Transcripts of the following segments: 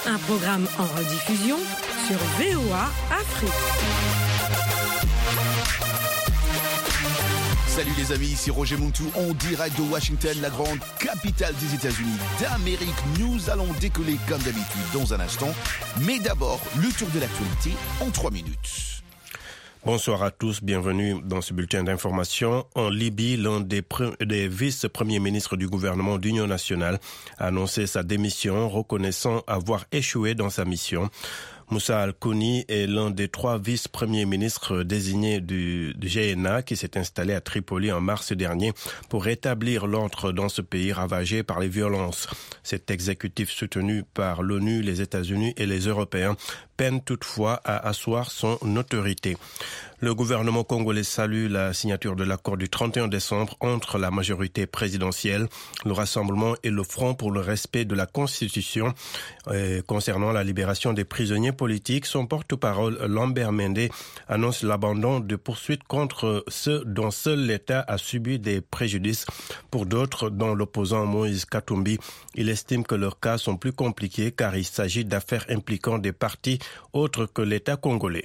Un programme en rediffusion sur VOA Afrique. Salut les amis, ici Roger Muntu en direct de Washington, la grande capitale des États-Unis d'Amérique. Nous allons décoller comme d'habitude dans un instant, mais d'abord le tour de l'actualité en 3 minutes. Bonsoir à tous, bienvenue dans ce bulletin d'information. En Libye, l'un des vice-premiers ministres du gouvernement d'Union nationale a annoncé sa démission, reconnaissant avoir échoué dans sa mission. Moussa Al-Kouni est l'un des 3 vice-premiers ministres désignés du GNA qui s'est installé à Tripoli en mars dernier pour rétablir l'ordre dans ce pays ravagé par les violences. Cet exécutif soutenu par l'ONU, les États-Unis et les Européens peine toutefois à asseoir son autorité. Le gouvernement congolais salue la signature de l'accord du 31 décembre entre la majorité présidentielle, le Rassemblement et le Front pour le respect de la Constitution. Concernant la libération des prisonniers politiques, son porte-parole Lambert Mende annonce l'abandon de poursuites contre ceux dont seul l'État a subi des préjudices. Pour d'autres, dont l'opposant Moïse Katumbi, il estime que leurs cas sont plus compliqués car il s'agit d'affaires impliquant des partis autres que l'État congolais.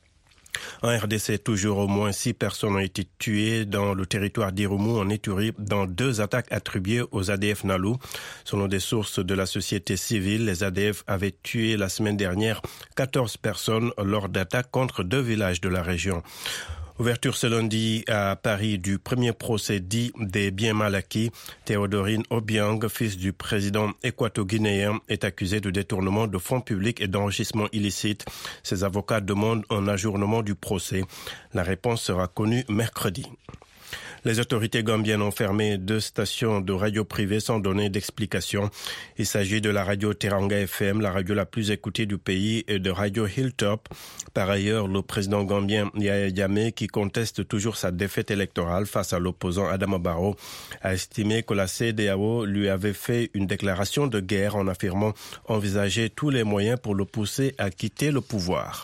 En RDC, toujours au moins 6 personnes ont été tuées dans le territoire d'Irumu en Ituri dans 2 attaques attribuées aux ADF Nalu. Selon des sources de la société civile, les ADF avaient tué la semaine dernière 14 personnes lors d'attaques contre 2 villages de la région. Ouverture ce lundi à Paris du premier procès dit des biens mal acquis. Théodorine Obiang, fils du président équato-guinéen, est accusé de détournement de fonds publics et d'enrichissement illicite. Ses avocats demandent un ajournement du procès. La réponse sera connue mercredi. Les autorités gambiennes ont fermé 2 stations de radio privées sans donner d'explication. Il s'agit de la radio Teranga FM, la radio la plus écoutée du pays, et de radio Hilltop. Par ailleurs, le président gambien Yahya Jammeh, qui conteste toujours sa défaite électorale face à l'opposant Adama Barrow, a estimé que la CEDEAO lui avait fait une déclaration de guerre en affirmant envisager tous les moyens pour le pousser à quitter le pouvoir.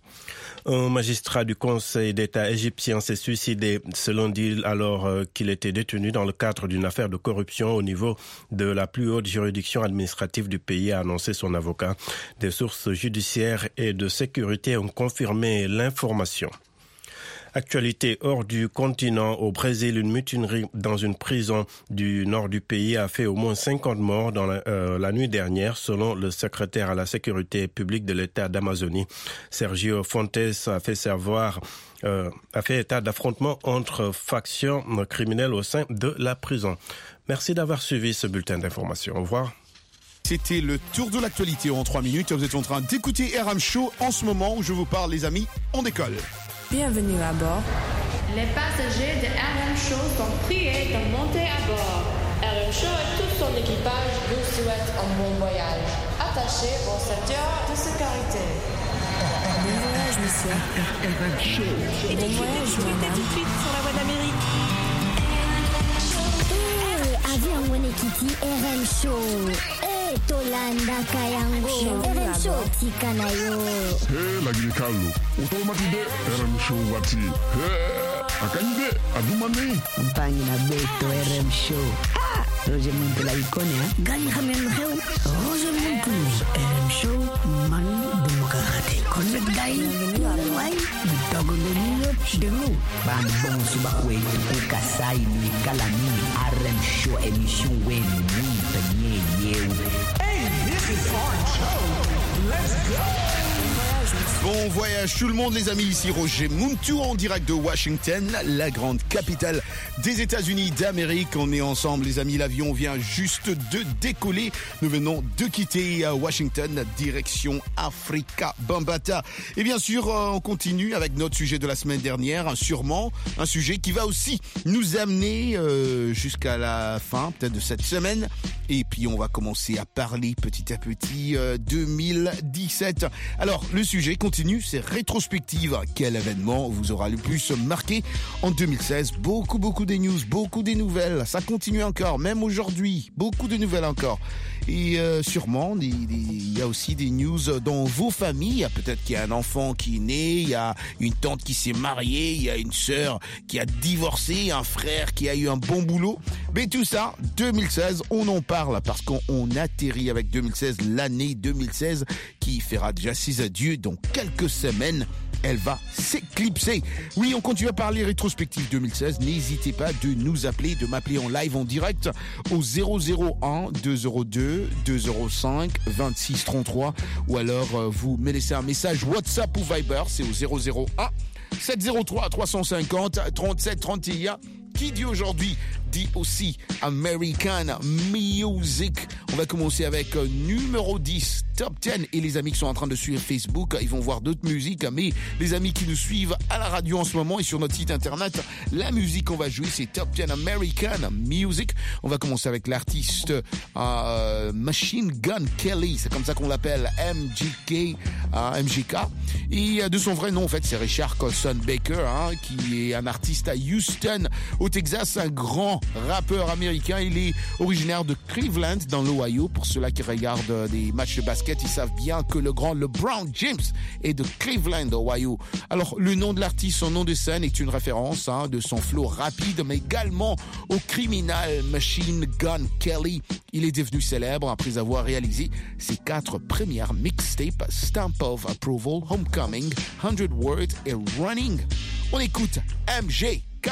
Un magistrat du Conseil d'État égyptien s'est suicidé ce lundi alors qu'il était détenu dans le cadre d'une affaire de corruption au niveau de la plus haute juridiction administrative du pays, a annoncé son avocat. Des sources judiciaires et de sécurité ont confirmé l'information. Actualité hors du continent, au Brésil, une mutinerie dans une prison du nord du pays a fait au moins 50 morts dans la nuit dernière, selon le secrétaire à la sécurité publique de l'État d'Amazonie. Sergio Fontes a fait état d'affrontements entre factions criminelles au sein de la prison. Merci d'avoir suivi ce bulletin d'information. Au revoir. C'était le tour de l'actualité en 3 minutes. Vous êtes en train d'écouter RM Show en ce moment où je vous parle, les amis, on décolle. Bienvenue à bord. Les passagers de RM Show sont priés de monter à bord. RM Show et tout son équipage vous souhaitent un bon voyage. Attachez vos ceintures de sécurité. Bon voyage, monsieur. RM Show. Et bon voyage, madame. Tout de suite sur la voie d'Amérique. Avion Monekiti RM Show. Tolanda Kayango RM Show Tikanayo. Lagi Carlo. Automatique RM Show Wati. Akanyide Adumani. Compagnie na Beto RM Show. Roger Muntu la ikonia. Gani Hamem Heu. Roger Muntu RM Show Man Demokrati. Connect Dai. Wai. Bitogolonio Delu. Ban bon subakwe Kasai ni Kalani RM Show émission Wen ni Tanye Yew. Bon voyage tout le monde, les amis, ici Roger Muntu en direct de Washington, la grande capitale des États-Unis d'Amérique. On est ensemble, les amis, l'avion vient juste de décoller. Nous venons de quitter Washington, direction Africa Bambata. Et bien sûr, on continue avec notre sujet de la semaine dernière, sûrement un sujet qui va aussi nous amener jusqu'à la fin, peut-être de cette semaine. Et puis on va commencer à parler petit à petit 2017. Alors, le sujet continue, c'est rétrospective. Quel événement vous aura le plus marqué en 2016? Beaucoup des news, beaucoup des nouvelles. Ça continue encore, même aujourd'hui. Beaucoup de nouvelles encore. Et sûrement, il y a aussi des news dans vos familles. Peut-être qu'il y a un enfant qui est né, il y a une tante qui s'est mariée, il y a une sœur qui a divorcé, un frère qui a eu un bon boulot. Mais tout ça, 2016, on en parle parce qu'on atterrit avec 2016, l'année 2016 qui fera déjà ses adieux dans quelques semaines. Elle va s'éclipser. Oui, on continue à parler rétrospective 2016. N'hésitez pas de nous appeler, de m'appeler en live, en direct au 001 202 205 26 33 ou alors vous me laissez un message WhatsApp ou Viber, c'est au 001 703 350 37 31. Qui dit aujourd'hui dit aussi American Music. On va commencer avec numéro 10, Top 10. Et les amis qui sont en train de suivre Facebook, ils vont voir d'autres musiques. Mais les amis qui nous suivent à la radio en ce moment et sur notre site internet, la musique qu'on va jouer, c'est Top 10 American Music. On va commencer avec l'artiste Machine Gun Kelly. C'est comme ça qu'on l'appelle, MGK. Et de son vrai nom, en fait, c'est Richard Colson Baker, qui est un artiste à Houston, au Texas, un grand rappeur américain. Il est originaire de Cleveland, dans l'Ohio. Pour ceux-là qui regardent des matchs de basket, ils savent bien que le grand LeBron James est de Cleveland, Ohio. Alors, le nom de l'artiste, son nom de scène est une référence de son flow rapide, mais également au criminal Machine Gun Kelly. Il est devenu célèbre après avoir réalisé ses 4 premières mixtapes, Stamp of Approval, Homecoming, 100 Words et Running. On écoute MGK.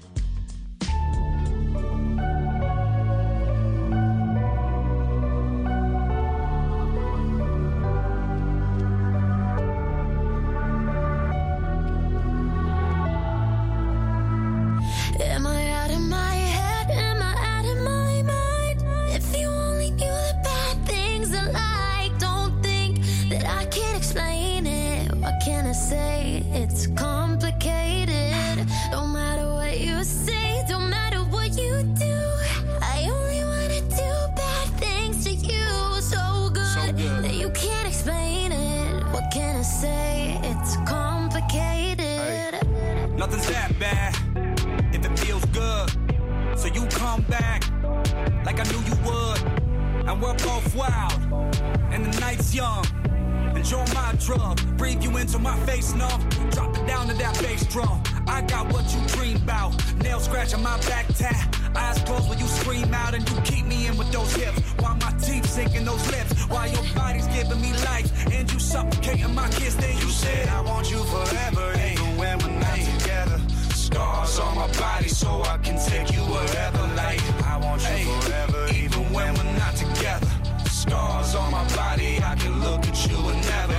Am I out of my head? Am I out of my mind? If you only knew the bad things I like, don't think that I can't explain it. What can I say? It's complicated. Don't matter what you say, don't matter what you do. I only wanna do bad things to you. So good that you can't explain it. What can I say? It's complicated. Nothing's that bad. It feels good, so you come back like I knew you would. And we're both wild, and the night's young. Enjoy my drug, breathe you into my face, no. Drop it down to that bass drum. I got what you dream about. Nails scratching my back tat. Eyes closed when you scream out, and you keep me in with those hips. While my teeth sinking those lips, while your body's giving me life, and you suffocating my kiss. Then you said I want you forever, even when we're not together. Scars on my body so I can take you wherever, like I want you forever, even when we're not together. Scars on my body, I can look at you and never,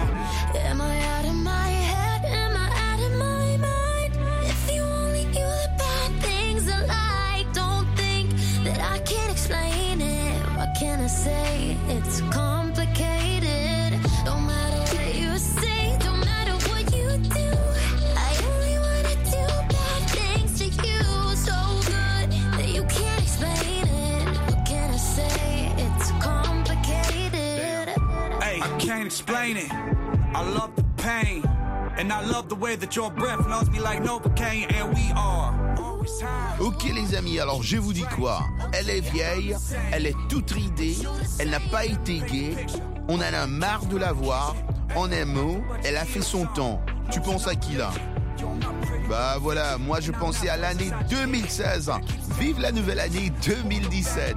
Am I out of my head? Am I out of my mind? If you only knew the bad things I like, don't think that I can't explain it. What can I say? It's complicated. Don't matter what you say, don't matter what you do. I only wanna do bad things to you. So good that you can't explain it. What can I say? It's complicated. Hey, I can't explain it. I love the pain, and I love the way that your breath melts me like Novocaine, and we are. Ok les amis, alors je vous dis quoi? Elle est vieille, elle est toute ridée, elle n'a pas été gay, on en a marre de la voir, en un mot, elle a fait son temps. Tu penses à qui là? Bah voilà, moi je pensais à l'année 2016. Vive la nouvelle année 2017.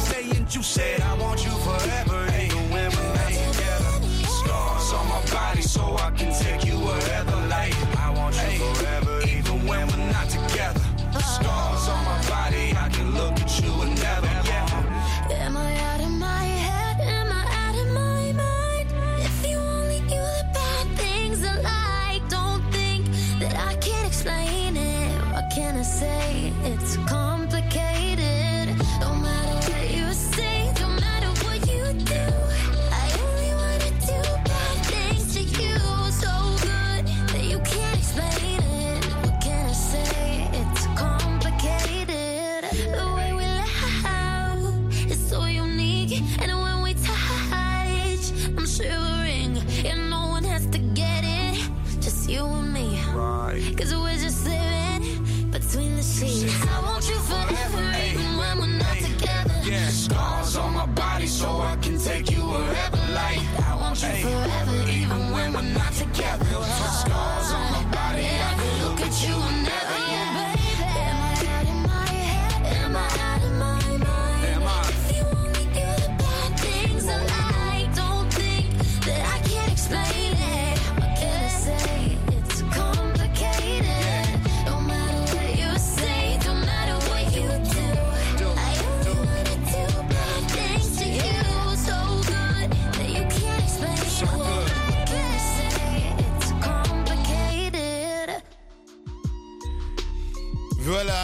On my body so I can take you wherever, like I want you forever, even when we're not together. Scars on my body, I can look at you and never, Am I out of my head? Am I out of my mind? If you only knew the bad things I like, don't think that I can't explain it. What can I say? It's complicated. Don't matter what you say, don't matter what you do. I only wanna do bad things to you. So good that you can't explain it. What can I say? It's complicated. The way we laugh is so unique, and when we touch, I'm shivering, and no one has to get it, just you and me. Right. Cause we're just living between the sheets. I want you forever, even when we're not together. Yeah, scars on my body so I can take you wherever, like I want you forever, even when we're not together. Scars on my body, I can look at you and never, Am I out of my head? Am I out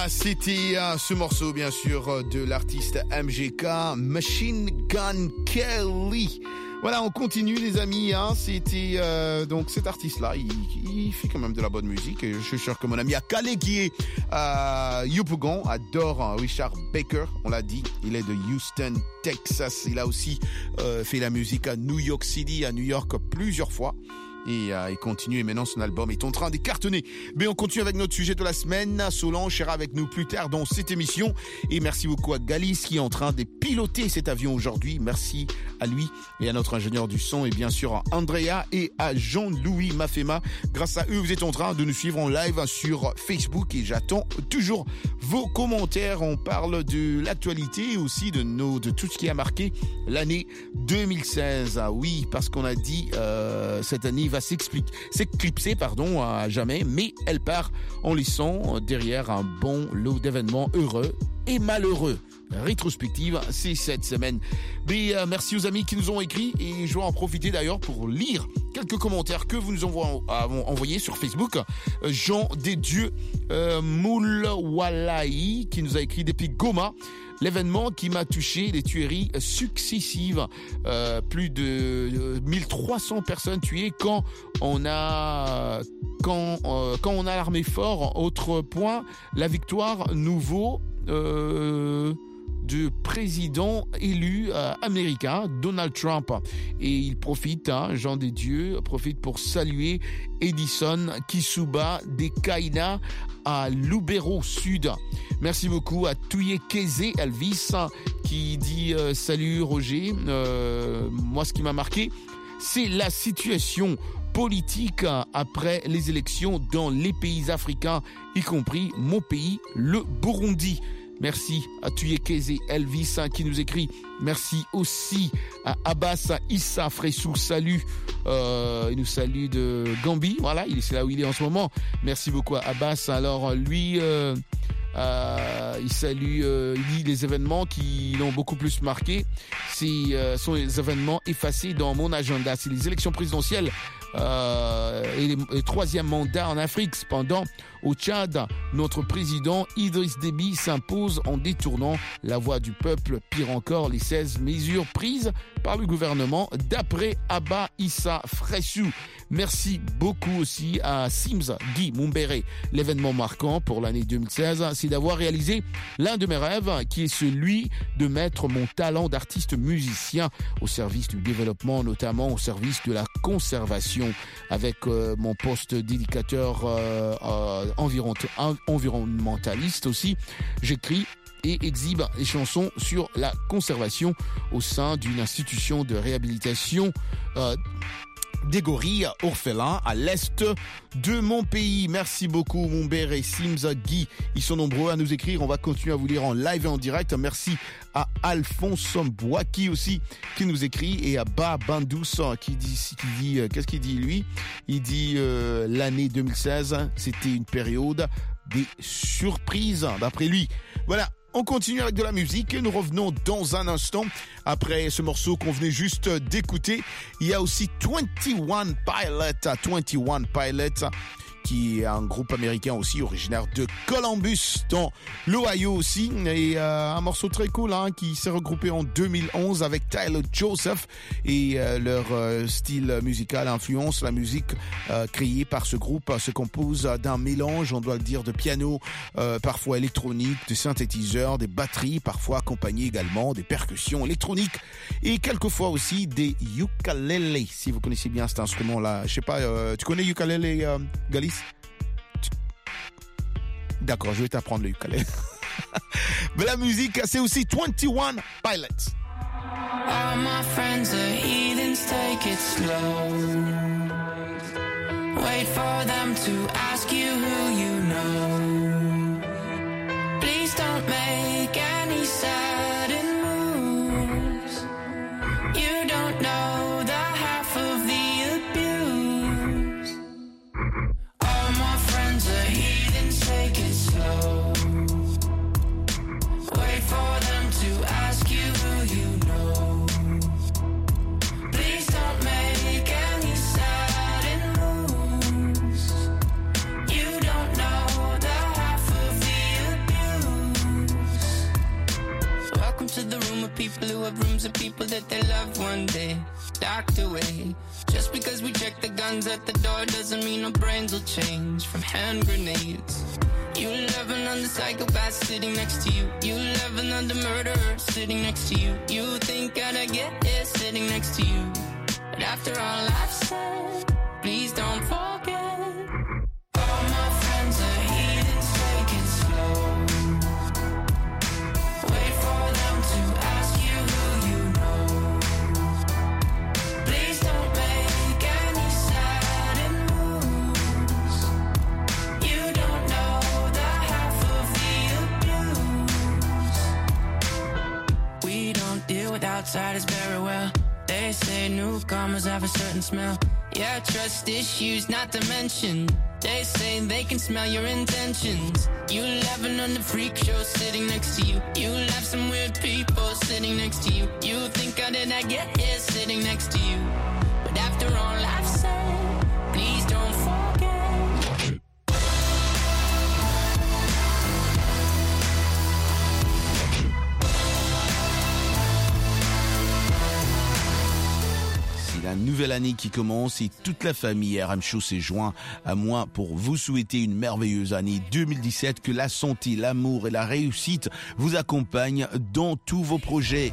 Voilà, c'était ce morceau, bien sûr, de l'artiste MGK, Machine Gun Kelly. Voilà, on continue, les amis. C'était donc cet artiste-là, il fait quand même de la bonne musique. Et je suis sûr que mon ami Akale, qui est Yopougon, adore Richard Baker. On l'a dit, il est de Houston, Texas. Il a aussi fait la musique à New York City, à New York plusieurs fois. Et il continue, et maintenant son album est en train de cartonner. Mais on continue avec notre sujet de la semaine. Solange sera avec nous plus tard dans cette émission. Et merci beaucoup à Galis qui est en train de piloter cet avion aujourd'hui. Merci à lui et à notre ingénieur du son, et bien sûr à Andrea et à Jean-Louis Mafema. Grâce à eux, vous êtes en train de nous suivre en live sur Facebook, et j'attends toujours vos commentaires. On parle de l'actualité et aussi de tout ce qui a marqué l'année 2016. Ah oui, parce qu'on a dit cette année va s'éclipser à jamais, mais elle part en laissant derrière un bon lot d'événements heureux et malheureux. Rétrospective, c'est cette semaine. Mais merci aux amis qui nous ont écrit, et je vais en profiter d'ailleurs pour lire quelques commentaires que vous nous avons envoyés sur Facebook. Jean des Dieux Moulwalaï qui nous a écrit depuis Goma. L'événement qui m'a touché, les tueries successives, plus de 1300 personnes tuées quand on a l'armée fort. Autre point, la victoire nouveau du président élu américain, Donald Trump. Et il profite, Jean des Dieux, profite pour saluer Edison Kisuba des Kaina à Lubero Sud. Merci beaucoup à Touye Keze Elvis qui dit salut Roger. Moi, ce qui m'a marqué, c'est la situation politique après les élections dans les pays africains, y compris mon pays, le Burundi. Merci à Tuyekeze Elvis qui nous écrit. Merci aussi à Abbas Issa Fressou. Salut. Il nous salue de Gambie. Voilà, c'est là où il est en ce moment. Merci beaucoup à Abbas. Alors lui, il salue, il dit les événements qui l'ont beaucoup plus marqué. Sont les événements effacés dans mon agenda. C'est les élections présidentielles et le troisième mandat en Afrique. Cependant, au Tchad, notre président Idriss Déby s'impose en détournant la voix du peuple. Pire encore, les 16 mesures prises par le gouvernement, d'après Abba Issa Fressou. Merci beaucoup aussi à Sims Guy Mumbere. L'événement marquant pour l'année 2016, c'est d'avoir réalisé l'un de mes rêves, qui est celui de mettre mon talent d'artiste musicien au service du développement, notamment au service de la conservation, avec mon poste d'éducateur environnementaliste aussi. J'écris et exhibe des chansons sur la conservation au sein d'une institution de réhabilitation des gorilles orphelins à l'est de mon pays. Merci beaucoup Mumbere et Sims Guy. Ils sont nombreux à nous écrire. On va continuer à vous lire en live et en direct. Merci à Alphonse Mbouaki aussi qui nous écrit, et à Ba Bandous qui dit qu'est-ce qu'il dit lui? Il dit l'année 2016, c'était une période des surprises d'après lui. Voilà. On continue avec de la musique et nous revenons dans un instant. Après ce morceau qu'on venait juste d'écouter, il y a aussi 21 Pilots, qui est un groupe américain aussi, originaire de Columbus, dans l'Ohio aussi. Et un morceau très cool qui s'est regroupé en 2011 avec Tyler Joseph. Et leur style musical influence la musique créée par ce groupe se compose d'un mélange, on doit le dire, de piano, parfois électronique, de synthétiseurs, des batteries, parfois accompagnées également des percussions électroniques et quelquefois aussi des ukulélés. Si vous connaissez bien cet instrument-là, je sais pas, tu connais ukulélé, Galis? D'accord, je vais t'apprendre le ukulélé. Mais la musique, c'est aussi 21 Pilots. All my friends are heathens, take it slow. Wait for them to ask you who you know. Please don't make any sudden moves. You don't know the half of the abuse. All my friends are heathens, take it slow. Wait for them to ask you who you know. Please don't make any sudden moves. You people who have rooms of people that they love one day docked away. Just because we check the guns at the door doesn't mean our brains will change from hand grenades. You loving on the psychopath sitting next to you. You loving on the murderer sitting next to you. You think I'd get here sitting next to you. But after all I've said, please don't forget. All my friends are heathens, take it slow. Wait for them to ask you who you know. Please don't make any sudden moves. You don't know the half of the abuse. We don't deal with outsiders very well. They say newcomers have a certain smell. Yeah, trust issues not to mention. They say they can smell your intentions. You laughing on the freak show sitting next to you. You laugh some weird people sitting next to you. You think how did I get here sitting next to you? But after all I've said, please don't forget. La nouvelle année qui commence et toute la famille RM Show s'est joint à moi pour vous souhaiter une merveilleuse année 2017, que la santé, l'amour et la réussite vous accompagnent dans tous vos projets.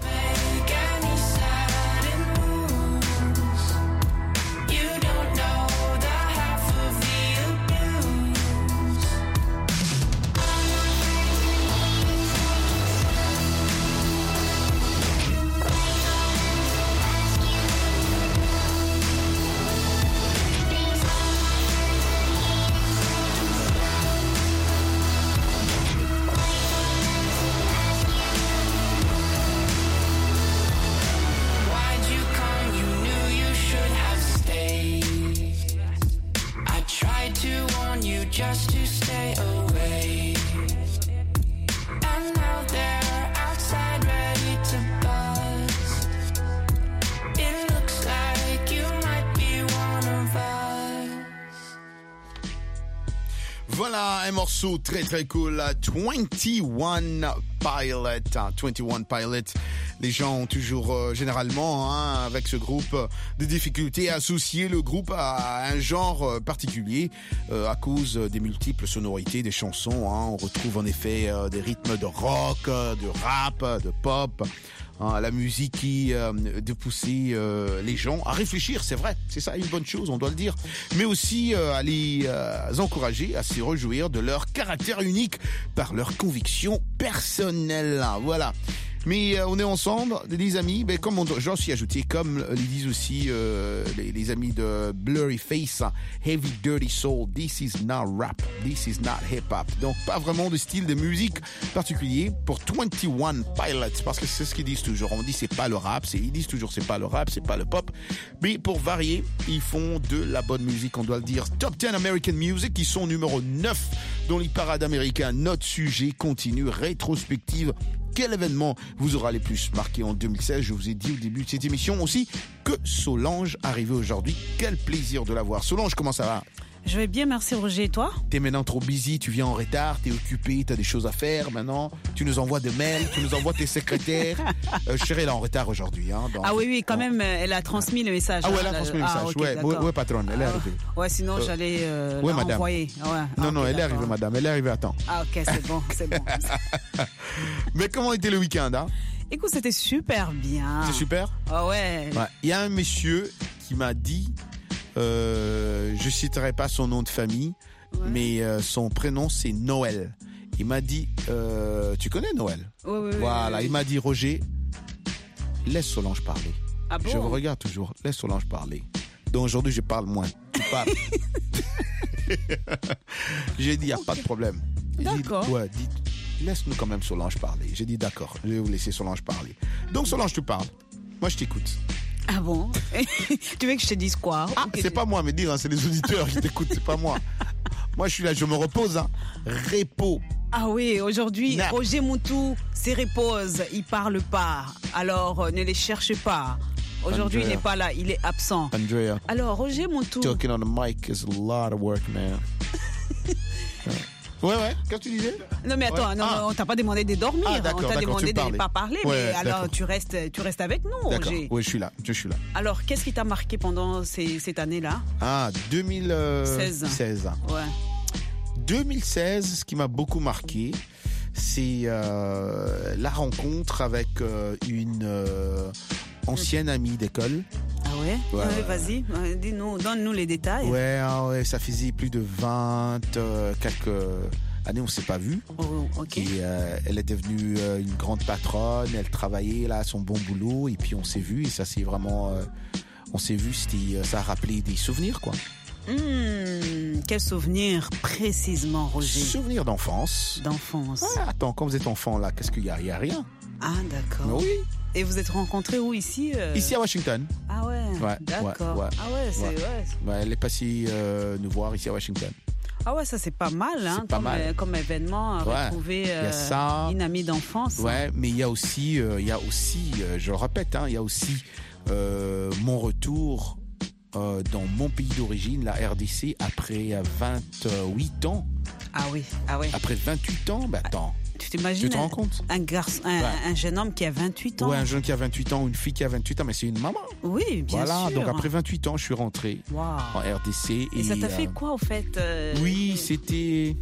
Just to stay away. And now they're outside ready to bust. It looks like you might be one of us. Voilà un morceau très très cool, 21 Pilot. 21 Pilot. Les gens ont toujours, généralement, avec ce groupe, des difficultés à associer le groupe à un genre particulier à cause des multiples sonorités des chansons. On retrouve en effet des rythmes de rock, de rap, de pop. La musique qui de pousser les gens à réfléchir, c'est vrai, c'est ça une bonne chose, on doit le dire, mais aussi à les encourager à se réjouir de leur caractère unique par leurs convictions personnelles. Voilà. Mais on est ensemble, les amis, comme j'en suis ajouté, comme les disent aussi les amis de Blurry Face, Heavy Dirty Soul, this is not rap, this is not hip-hop. Donc pas vraiment de style de musique particulier pour 21 Pilots, parce que c'est ce qu'ils disent toujours. On dit c'est pas le rap, ils disent toujours c'est pas le rap, c'est pas le pop. Mais pour varier, ils font de la bonne musique, on doit le dire. Top 10 American Music, qui sont numéro 9 dans les parades américains. Notre sujet continue, rétrospective. Quel événement vous aura les plus marqué en 2016? Je vous ai dit au début de cette émission aussi que Solange arrivait aujourd'hui. Quel plaisir de la voir. Solange, comment ça va? Je vais bien, merci Roger, et toi? T'es maintenant trop busy, tu viens en retard, t'es occupé, t'as des choses à faire maintenant, tu nous envoies des mails, tu nous envoies tes secrétaires. Chérie, elle est en retard aujourd'hui. Ah oui, quand même, elle a transmis le message. Ah ouais, elle a transmis le message, okay, ouais, patronne, elle est arrivée. Ouais, sinon j'allais ouais, la renvoyer. Ouais. Non, elle est arrivée, madame, elle est arrivée à temps. Ah ok, c'est bon. Mais comment était le week-end, Écoute, c'était super bien. C'est super? Ah ouais. Il y a un monsieur qui m'a dit... je citerai pas son nom de famille, mais son prénom c'est Noël. Il m'a dit, tu connais Noël? Oui. Voilà, il m'a dit, Roger, laisse Solange parler. Ah bon? Je vous regarde toujours, laisse Solange parler. Donc aujourd'hui je parle moins, tu parles. J'ai dit, il n'y a pas de problème. D'accord. Laisse-nous quand même Solange parler. J'ai dit d'accord, je vais vous laisser Solange parler. Donc Solange, tu parles. Moi je t'écoute. Ah bon? Tu veux que je te dise quoi? C'est pas moi, mais dire, c'est les auditeurs qui t'écoutent, c'est pas moi. Moi, je suis là, je me repose, Repos. Ah oui, aujourd'hui, Roger Moutou se repose, il parle pas. Alors, ne les cherchez pas. Aujourd'hui, Andrea. il n'est pas là, il est absent. Andrea. Alors, Roger Moutou. Talking on the mic is a lot of work, man. Ouais. Qu'est-ce que tu disais? Non, mais attends, on t'a pas demandé de dormir. D'accord, on t'a demandé de ne pas parler. Ouais, mais alors, d'accord. tu restes avec nous, D'accord. Roger. Oui, je suis là. Alors, qu'est-ce qui t'a marqué pendant cette année-là? 2016. Ouais. 2016, ce qui m'a beaucoup marqué, c'est la rencontre avec une ancienne amie d'école. Ah ouais? Ouais. Vas-y, donne-nous les détails. Ouais, ça faisait plus de 20 quelques années, on ne s'est pas vu. Oh, ok. Et elle est devenue une grande patronne, elle travaillait là à son bon boulot, et puis on s'est vu, et ça c'est vraiment... on s'est vu, ça a rappelé des souvenirs, quoi. Quel souvenir précisément, Roger? Souvenirs d'enfance. D'enfance. Ouais, attends, quand vous êtes enfant là, qu'est-ce qu'il y a? Il n'y a rien. Ah, d'accord. Oui. Et vous êtes rencontrés où ici? Ici à Washington. Ah ouais, Ouais, d'accord. ouais. Ah ouais, c'est... Ouais. Ouais. Ouais, elle est passée nous voir ici à Washington. Ah ouais, ça c'est pas mal, hein, pas mal. Comme événement, Ouais. retrouver Il y a ça. une amie d'enfance. Ouais, mais il y a aussi, je le répète, il y a aussi mon retour dans mon pays d'origine, la RDC, après 28 ans. Ah oui. Après 28 ans, attends. Tu t'imagines? Tu te rends compte? Un garçon, un jeune homme qui a 28 ans. Ouais, un jeune qui a 28 ans, une fille qui a 28 ans, mais c'est une maman. Oui, bien sûr. Voilà, donc après 28 ans, je suis rentré Wow. en RDC. Et ça t'a fait quoi, au fait? Oui, c'était...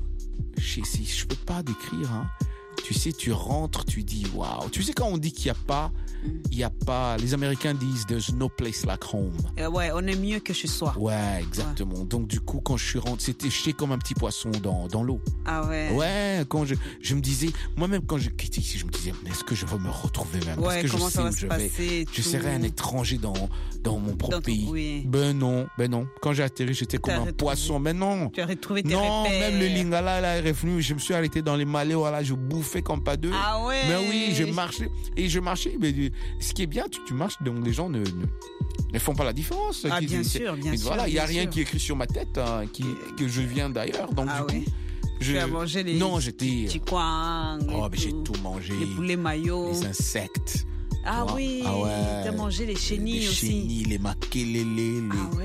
Je peux pas décrire, hein. Tu sais, tu rentres, tu dis waouh. Tu sais, quand on dit qu'il n'y a pas, les Américains disent there's no place like home. Ouais, on est mieux que chez soi. Ouais, exactement. Ouais. Donc du coup, quand je suis rentré, j'étais comme un petit poisson dans l'eau. Ah ouais. Ouais, quand je me disais, moi-même quand je quittais ici, je me disais, est-ce que je vais me retrouver même? Ouais, Est-ce que comment je ça sais va où se je passer? vais? Je serais un étranger dans mon propre pays. Oui. Ben non. Quand j'ai atterri, j'étais comme un poisson. Mais non. Tu as retrouvé tes non, repères. même le lingala là est revenu. Je me suis arrêté dans les malais, voilà, je bouffais comme pas deux. Ah ouais. Mais oui, je marchais. Mais ce qui est bien, tu marches, donc les gens ne font pas la différence. Ah, bien sûr. Voilà, il y a rien sûr. qui est écrit sur ma tête, que je viens d'ailleurs. Donc du coup, tu as mangé les petits coins. Oh, mais j'ai tout mangé. Les poulets maillots. Les insectes. Ah oui, t'as mangé les chenilles aussi. Les chenilles, les makelele,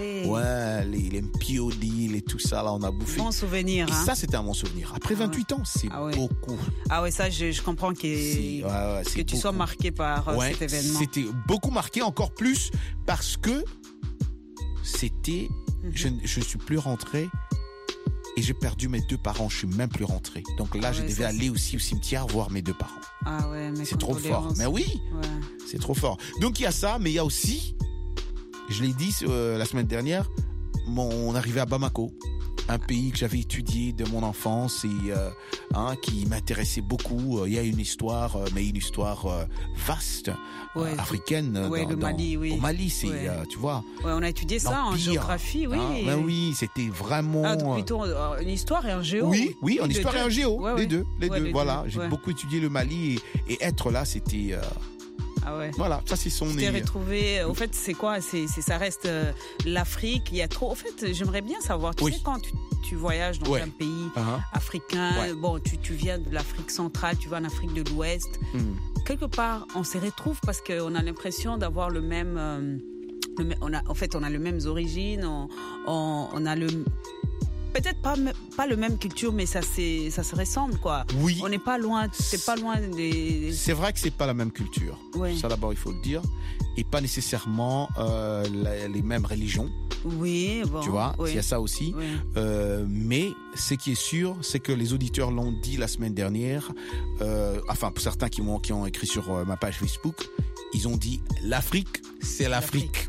les mpiodi, les tout ça, là, on a bouffé. Bon souvenir. Et ça, c'était un bon souvenir. Après 28 ans, c'est beaucoup. Ah ouais, ça, je comprends que tu sois marqué par cet événement. C'était beaucoup marqué, encore plus, parce que c'était... Je ne suis plus rentré. Et j'ai perdu mes 2 parents, je suis même plus rentré. Donc là, je devais aller aussi au cimetière voir mes 2 parents. Ah ouais, mais c'est trop fort. Mais oui, c'est trop fort. Donc il y a ça, mais il y a aussi, je l'ai dit la semaine dernière, mon arrivée à Bamako, un pays que j'avais étudié de mon enfance et qui m'intéressait beaucoup. Il y a une histoire, mais une histoire vaste, africaine. Le Mali, oui. Au Mali, c'est, tu vois. Ouais, on a étudié ça en géographie, oui. Ben oui, c'était vraiment... plutôt une histoire et un géo. Oui, en histoire et en géo, les deux. Voilà, j'ai ouais. beaucoup étudié le Mali et être là, c'était... Ah ouais. Voilà, ça c'est son nez. Tu t'es retrouvé. Au fait, c'est quoi? Ça reste l'Afrique. Il y a trop. Au fait, j'aimerais bien savoir. Tu sais, quand tu voyages dans un pays africain, bon, tu viens de l'Afrique centrale, tu vas en Afrique de l'Ouest. Quelque part, on se retrouve parce qu'on a l'impression d'avoir le même. On a les mêmes origines. On a le. Peut-être pas le même culture, mais ça se ressemble, quoi. Oui. On n'est pas loin. C'est pas loin des. C'est vrai que c'est pas la même culture. Oui. Ça d'abord il faut le dire, et pas nécessairement les mêmes religions. Oui, bon. Tu vois, il y a ça aussi. Oui. Mais ce qui est sûr, c'est que les auditeurs l'ont dit la semaine dernière. Enfin, pour certains qui ont écrit sur ma page Facebook, ils ont dit l'Afrique, c'est l'Afrique.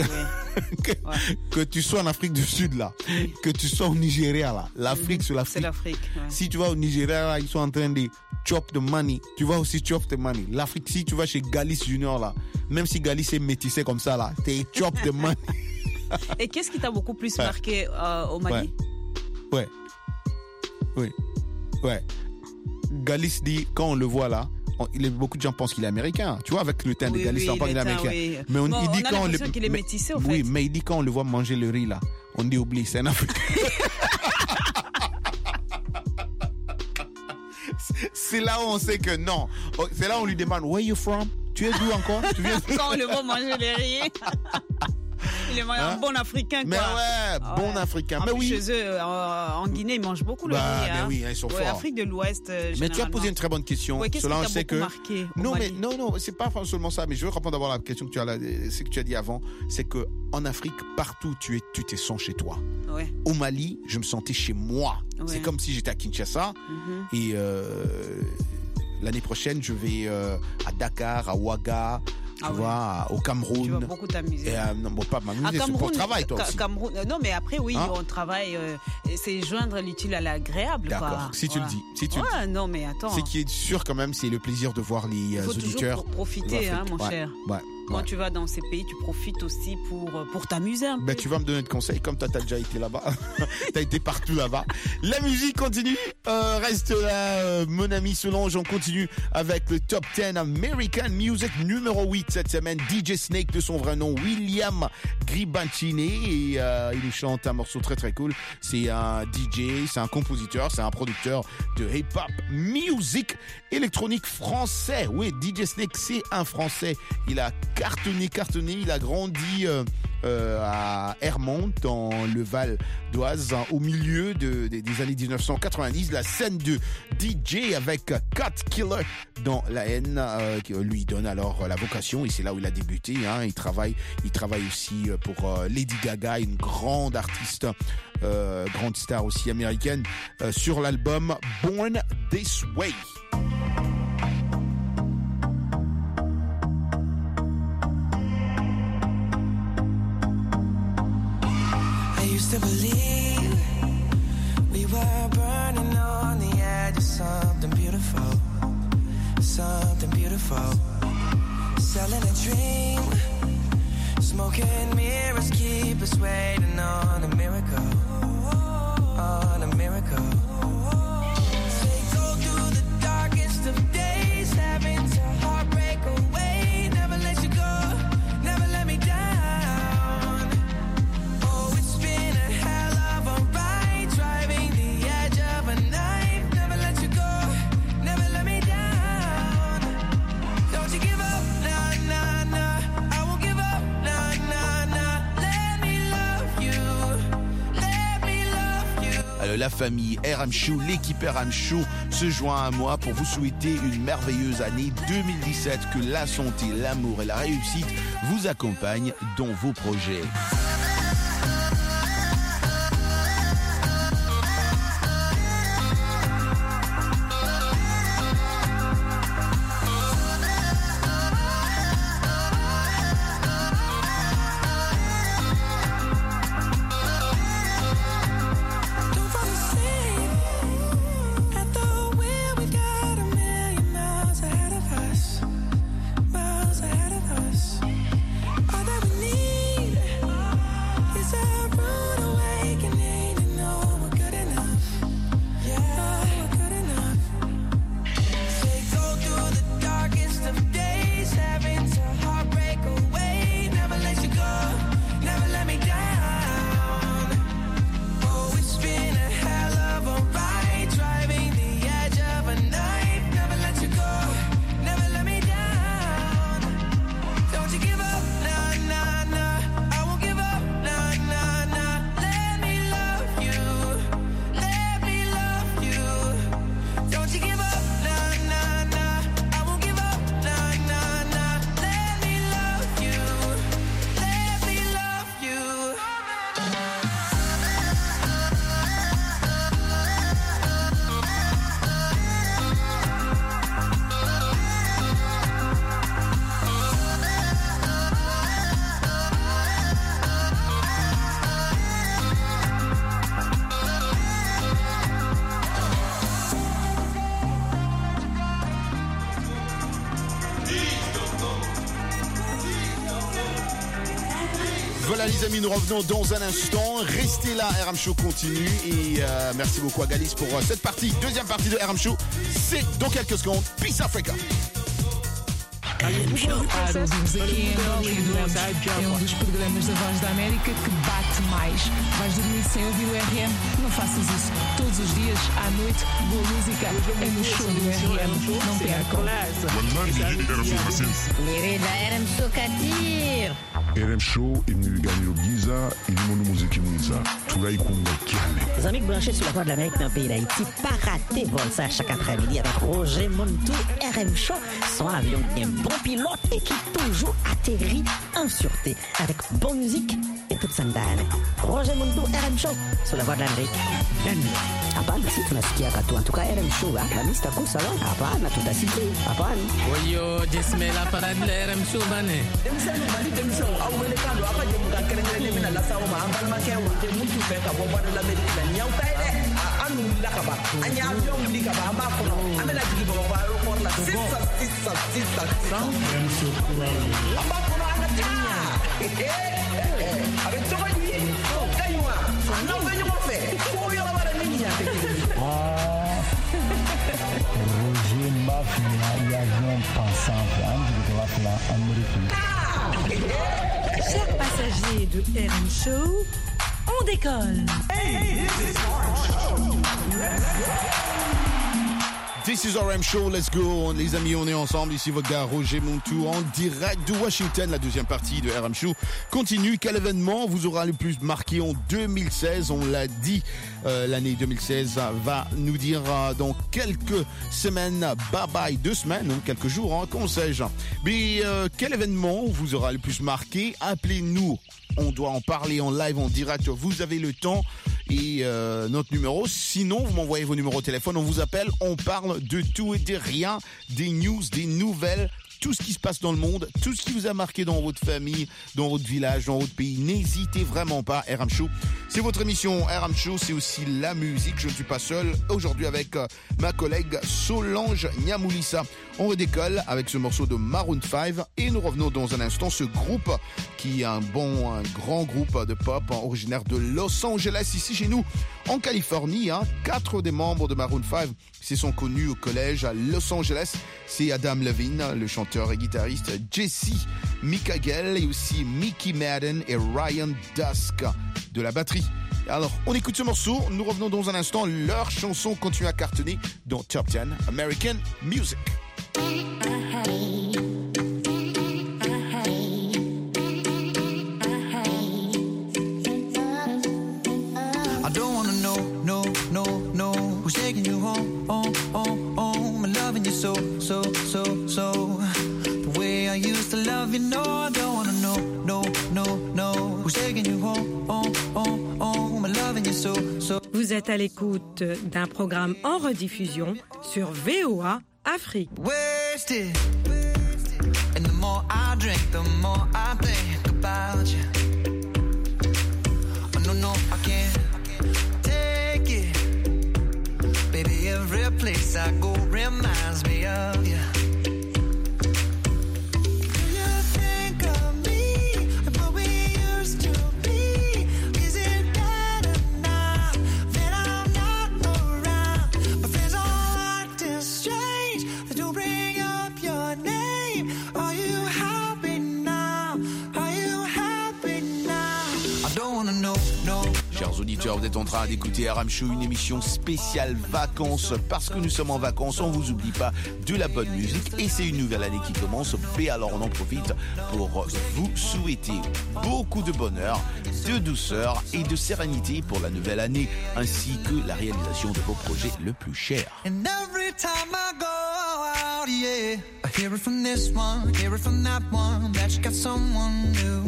Que tu sois en Afrique du Sud là, que tu sois au Nigeria là, l'Afrique c'est l'Afrique. C'est l'Afrique. Ouais. Si tu vas au Nigeria là, ils sont en train de chop the money. Tu vas aussi chop the money. L'Afrique, si tu vas chez Galice Junior là, même si Galice est métissé comme ça là, t'es chop the money. Et qu'est-ce qui t'a beaucoup plus marqué au Mali? Ouais. Galice dit, quand on le voit là, beaucoup de gens pensent qu'il est américain. Tu vois, avec le teint de Galice, on pense qu'il est américain. Mais il dit quand l'impression qu'il est métissé, au fait. Oui, mais il dit quand on le voit manger le riz là, on dit oublie, c'est un Africain. C'est là où on sait que non. C'est là où on lui demande, where you from? Tu es d'où encore? Tu viens... Quand on le voit manger le riz. Il est un bon Africain, quoi. Mais ouais, bon Africain. Mais oui. Chez eux, en Guinée, ils mangent beaucoup le riz. Mais oui, ils sont forts. L'Afrique de l'Ouest, mais tu as posé une très bonne question. Ouais, qu'est-ce qui t'a beaucoup marqué Non, c'est pas seulement ça. Mais je veux répondre d'abord à la question que tu as dit avant. C'est que en Afrique, partout tu te sens chez toi. Ouais. Au Mali, je me sentais chez moi. Ouais. C'est comme si j'étais à Kinshasa. Et l'année prochaine, je vais à Dakar, à Ouaga. Tu vois, au Cameroun. Tu vas beaucoup t'amuser. Non, pas m'amuser, c'est pour le travail, toi aussi. Cameroun, non, mais après, oui, on travaille. C'est joindre l'utile à l'agréable. D'accord, quoi. Si tu le dis. Si tu le dis. Non, mais attends. Ce qui est sûr, quand même, c'est le plaisir de voir les auditeurs. Il faut toujours profiter, mon cher. Ouais. Quand tu vas dans ces pays, tu profites aussi pour t'amuser un peu. Tu vas me donner de conseils, comme toi, t'as déjà été là-bas. T'as été partout là-bas. La musique continue. Reste là, mon ami Solange. On continue avec le Top 10 American Music numéro 8 cette semaine. DJ Snake, de son vrai nom, William Gribancini. Et il nous chante un morceau très très cool. C'est un DJ, c'est un compositeur, c'est un producteur de hip-hop music électronique français. Oui, DJ Snake, c'est un Français. Il a cartonné. Il a grandi à Hermont, dans le Val d'Oise, au milieu des années 1990. La scène de DJ avec Cut Killer dans la haine lui donne alors la vocation, et c'est là où il a débuté. Il travaille aussi pour Lady Gaga, une grande artiste, grande star aussi américaine, sur l'album Born This Way. To believe we were burning on the edge of something beautiful, selling a dream, smoking mirrors keep us waiting on a miracle, They go through the darkest of days, having to heartbreak away, never let you go, never let me down. La famille RM Show, l'équipe RM Show se joint à moi pour vous souhaiter une merveilleuse année 2017, que la santé, l'amour et la réussite vous accompagnent dans vos projets. Voilà les amis, nous revenons dans un instant. Restez là, RM Show continue. Et merci beaucoup à Galis pour cette partie. Deuxième partie de RM Show, c'est dans quelques secondes. Peace Africa. RM Show. Um dos programas da Voz da América que bate mais. diz: vais dormir sem ouvir o RM? Não faças isso. Todos os dias, à noite, boa música é no show do RM. Não percam. RM Show Katir. RM Show, il nous gagne le Giza, il nous montre musique Giza. Tout là, il compte calme. Les amis branchés sur la voie de l'Amérique dans le pays d'Haïti, pas rater vol ça chaque après-midi avec Roger Montou, RM Show. Son avion est un bon pilote et qui toujours atterrit en sûreté avec bonne musique et toute sandale. Roger Montou, RM Show sur la voie de l'Amérique. Hapana, si tunasikia katu antuka RM Show na Mr. Kusala. Hapana, tutasikia. Hapana. Oyo, jesmela para RM Show bane. Au welekando apa je muka kerengere mina la sawo ma ambal ma ke wote mutu fe ka boba de l'Amérique la nyaw tay de anu la ka ba anya avion li ka ba ma ko amela jigi bo ba ko la sisa amba ko na ta avec to ba ni kaywa na ba ni mo fe ko yo la bara ni ya Roger Mafia y avion pensant que va faire américain. Chers passagers de RM Show, on décolle. This is RM Show, let's go. Les amis, on est ensemble. Ici votre gars Roger Montou en direct de Washington. La deuxième partie de RM Show continue. Quel événement vous aura le plus marqué en 2016? On l'a dit, l'année 2016 va nous dire dans quelques semaines, bye bye, 2 semaines, ou quelques jours, hein, qu'on sais-je. Mais quel événement vous aura le plus marqué? Appelez-nous. On doit en parler en live, en direct. Vous avez le temps et notre numéro. Sinon, vous m'envoyez vos numéros de téléphone. On vous appelle. On parle de tout et de rien. Des news, des nouvelles. Tout ce qui se passe dans le monde, tout ce qui vous a marqué dans votre famille, dans votre village, dans votre pays. N'hésitez vraiment pas. RM Show, c'est votre émission. RM Show, c'est aussi la musique. Je ne suis pas seul. Aujourd'hui avec ma collègue Solange Nyamoulissa. On redécolle avec ce morceau de Maroon 5 et nous revenons dans un instant. Ce groupe qui est un grand groupe de pop originaire de Los Angeles, ici chez nous en Californie. 4 des membres de Maroon 5 se sont connus au collège à Los Angeles. C'est Adam Levine, le chanteur et guitariste, Jesse Mikagel et aussi Mickey Madden et Ryan Dusk de la batterie. Alors, on écoute ce morceau. Nous revenons dans un instant. Leur chanson continue à cartonner dans Top 10 American Music. I don't wanna know who's taking you home, and loving you so. The way I used to love you, no, I don't wanna know who's taking you home, and loving you so. Vous êtes à l'écoute d'un programme en rediffusion sur VOA Afrique. Wasted, and the more I drink, the more I think about you. Oh no, I can't take it. Baby, every place I go reminds me of you. Chers auditeurs, vous êtes en train d'écouter RM Show, une émission spéciale vacances. Parce que nous sommes en vacances, on vous oublie pas de la bonne musique. Et c'est une nouvelle année qui commence. Et alors on en profite pour vous souhaiter beaucoup de bonheur, de douceur et de sérénité pour la nouvelle année, ainsi que la réalisation de vos projets le plus chers. And every time I go out, yeah, I hear it from this one, hear it from that one, that you got someone new.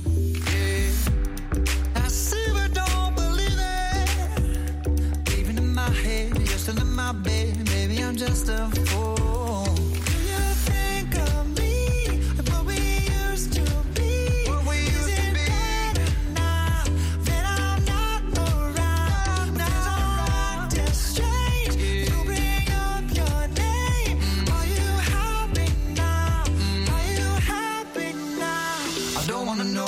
You're still in my bed, baby, I'm just a fool. Do you think of me and what we used to be? Is it better now that I'm not around? Because I'm acting strange to bring up your name. Are you happy now? Are you happy now? I don't wanna know.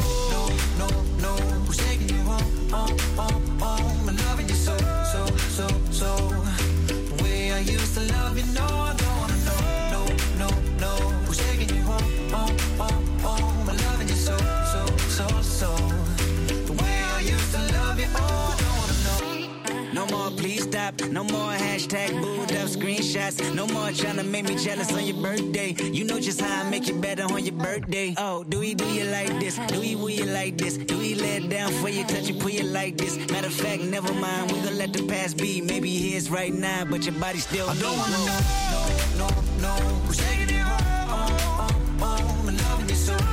stop. No more hashtag booed up screenshots. No more trying to make me jealous on your birthday. You know just how I make you better on your birthday. Oh, do you like this? Do you like this? Do you lay it down for you, touch you, put you like this? Matter of fact, never mind, we gon' let the past be. Maybe here's right now, but your body still I don't wanna know, no, who's taking it home, I'm loving you so.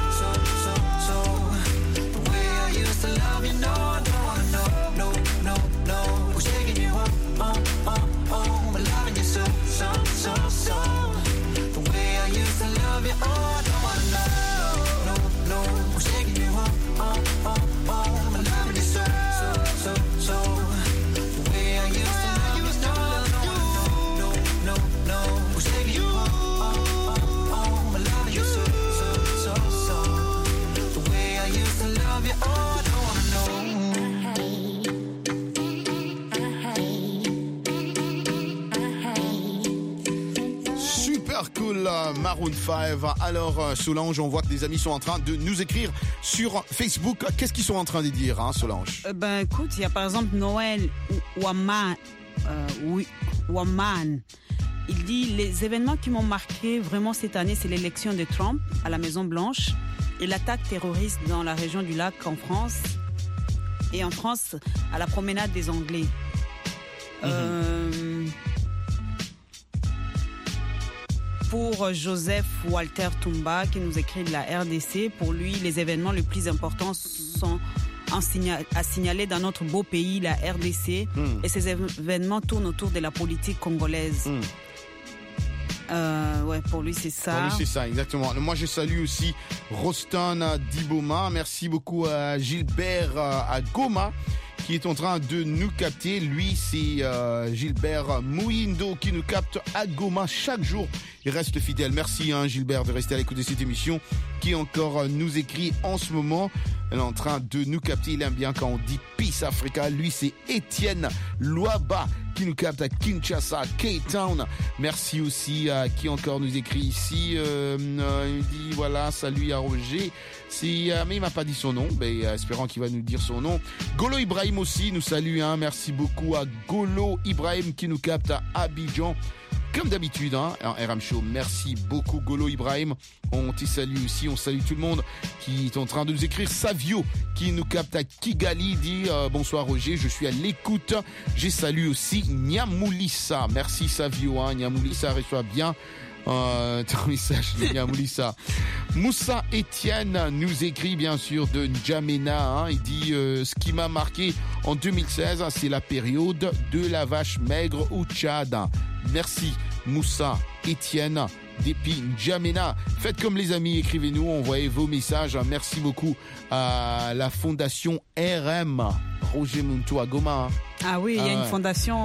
The way I used to love you, no, I don't wanna know, no, who's taking you home, I'm loving you so. The way I used to love you, I don't wanna know, no, who's taking you home, I'm loving you so. The way I used to love you, no, who's taking you home, I'm loving you so. The way I used to love you, I don't wanna know. Super cool, Maroon 5. Alors, Solange, on voit que des amis sont en train de nous écrire sur Facebook. Qu'est-ce qu'ils sont en train de dire, hein, Solange? Écoute, il y a par exemple Noël Waman. Il dit les événements qui m'ont marqué vraiment cette année, c'est l'élection de Trump à la Maison Blanche et l'attaque terroriste dans la région du lac en France. Et en France, à la promenade des Anglais. Pour Joseph Walter Tumba, qui nous écrit de la RDC, pour lui, les événements les plus importants sont à signaler dans notre beau pays, la RDC. Et ces événements tournent autour de la politique congolaise. Pour lui, c'est ça. Pour lui, c'est ça, exactement. Moi, je salue aussi Roston Diboma. Merci beaucoup à Gilbert à Goma, qui est en train de nous capter. Lui, c'est Gilbert Mouindo qui nous capte à Goma chaque jour. Il reste fidèle. Merci, Gilbert, de rester à l'écoute de cette émission, qui encore nous écrit en ce moment. Elle est en train de nous capter. Il aime bien quand on dit Peace Africa. Lui, c'est Étienne Loaba qui nous capte à Kinshasa, K-Town. Merci aussi à qui encore nous écrit ici. Il dit voilà, salut à Roger. Mais il m'a pas dit son nom, espérant qu'il va nous dire son nom. Golo Ibrahim aussi nous salue, merci beaucoup à Golo Ibrahim qui nous capte à Abidjan. Comme d'habitude, en RM Show. Merci beaucoup, Golo Ibrahim. On te salue aussi. On salue tout le monde qui est en train de nous écrire. Savio, qui nous capte à Kigali, dit bonsoir Roger, je suis à l'écoute. J'ai salué aussi Nyamulissa. Merci Savio, Nyamulissa, reçois bien ton message de Nyamulissa. Moussa Etienne nous écrit bien sûr de N'Djamena. Il dit ce qui m'a marqué en 2016, c'est la période de la vache maigre au Tchad. Merci Moussa Etienne depuis N'Djamena. Faites comme les amis, écrivez-nous, envoyez vos messages. Merci beaucoup à la fondation RM Roger Muntu à Goma. Ah oui, il y a une fondation,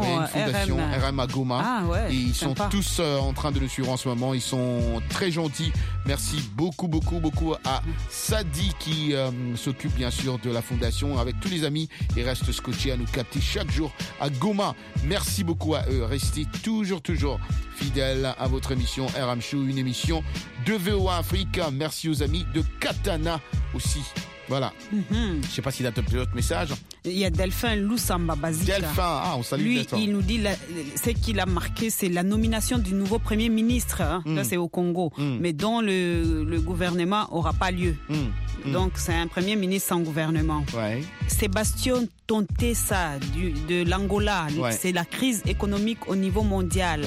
RM à Goma. Ah ouais, et ils sont tous en train de le suivre en ce moment. Ils sont très gentils. Merci beaucoup à Sadi qui s'occupe bien sûr de la fondation. Avec tous les amis, ils restent scotchés à nous capter chaque jour à Goma. Merci beaucoup à eux. Restez toujours fidèles à votre émission RM Show, une émission de VOA Afrique. Merci aux amis de Katana aussi. Voilà. Je sais pas s'il a d'autres messages. Il y a Delphin Loussamba Bazika. Delphin, on salue lui, Delphin. Il nous dit ce qu'il a marqué, c'est la nomination du nouveau Premier ministre. Là, c'est au Congo. Mais dont le gouvernement aura pas lieu. Donc, c'est un Premier ministre sans gouvernement. Ouais. Sébastien Tontessa de l'Angola. C'est la crise économique au niveau mondial.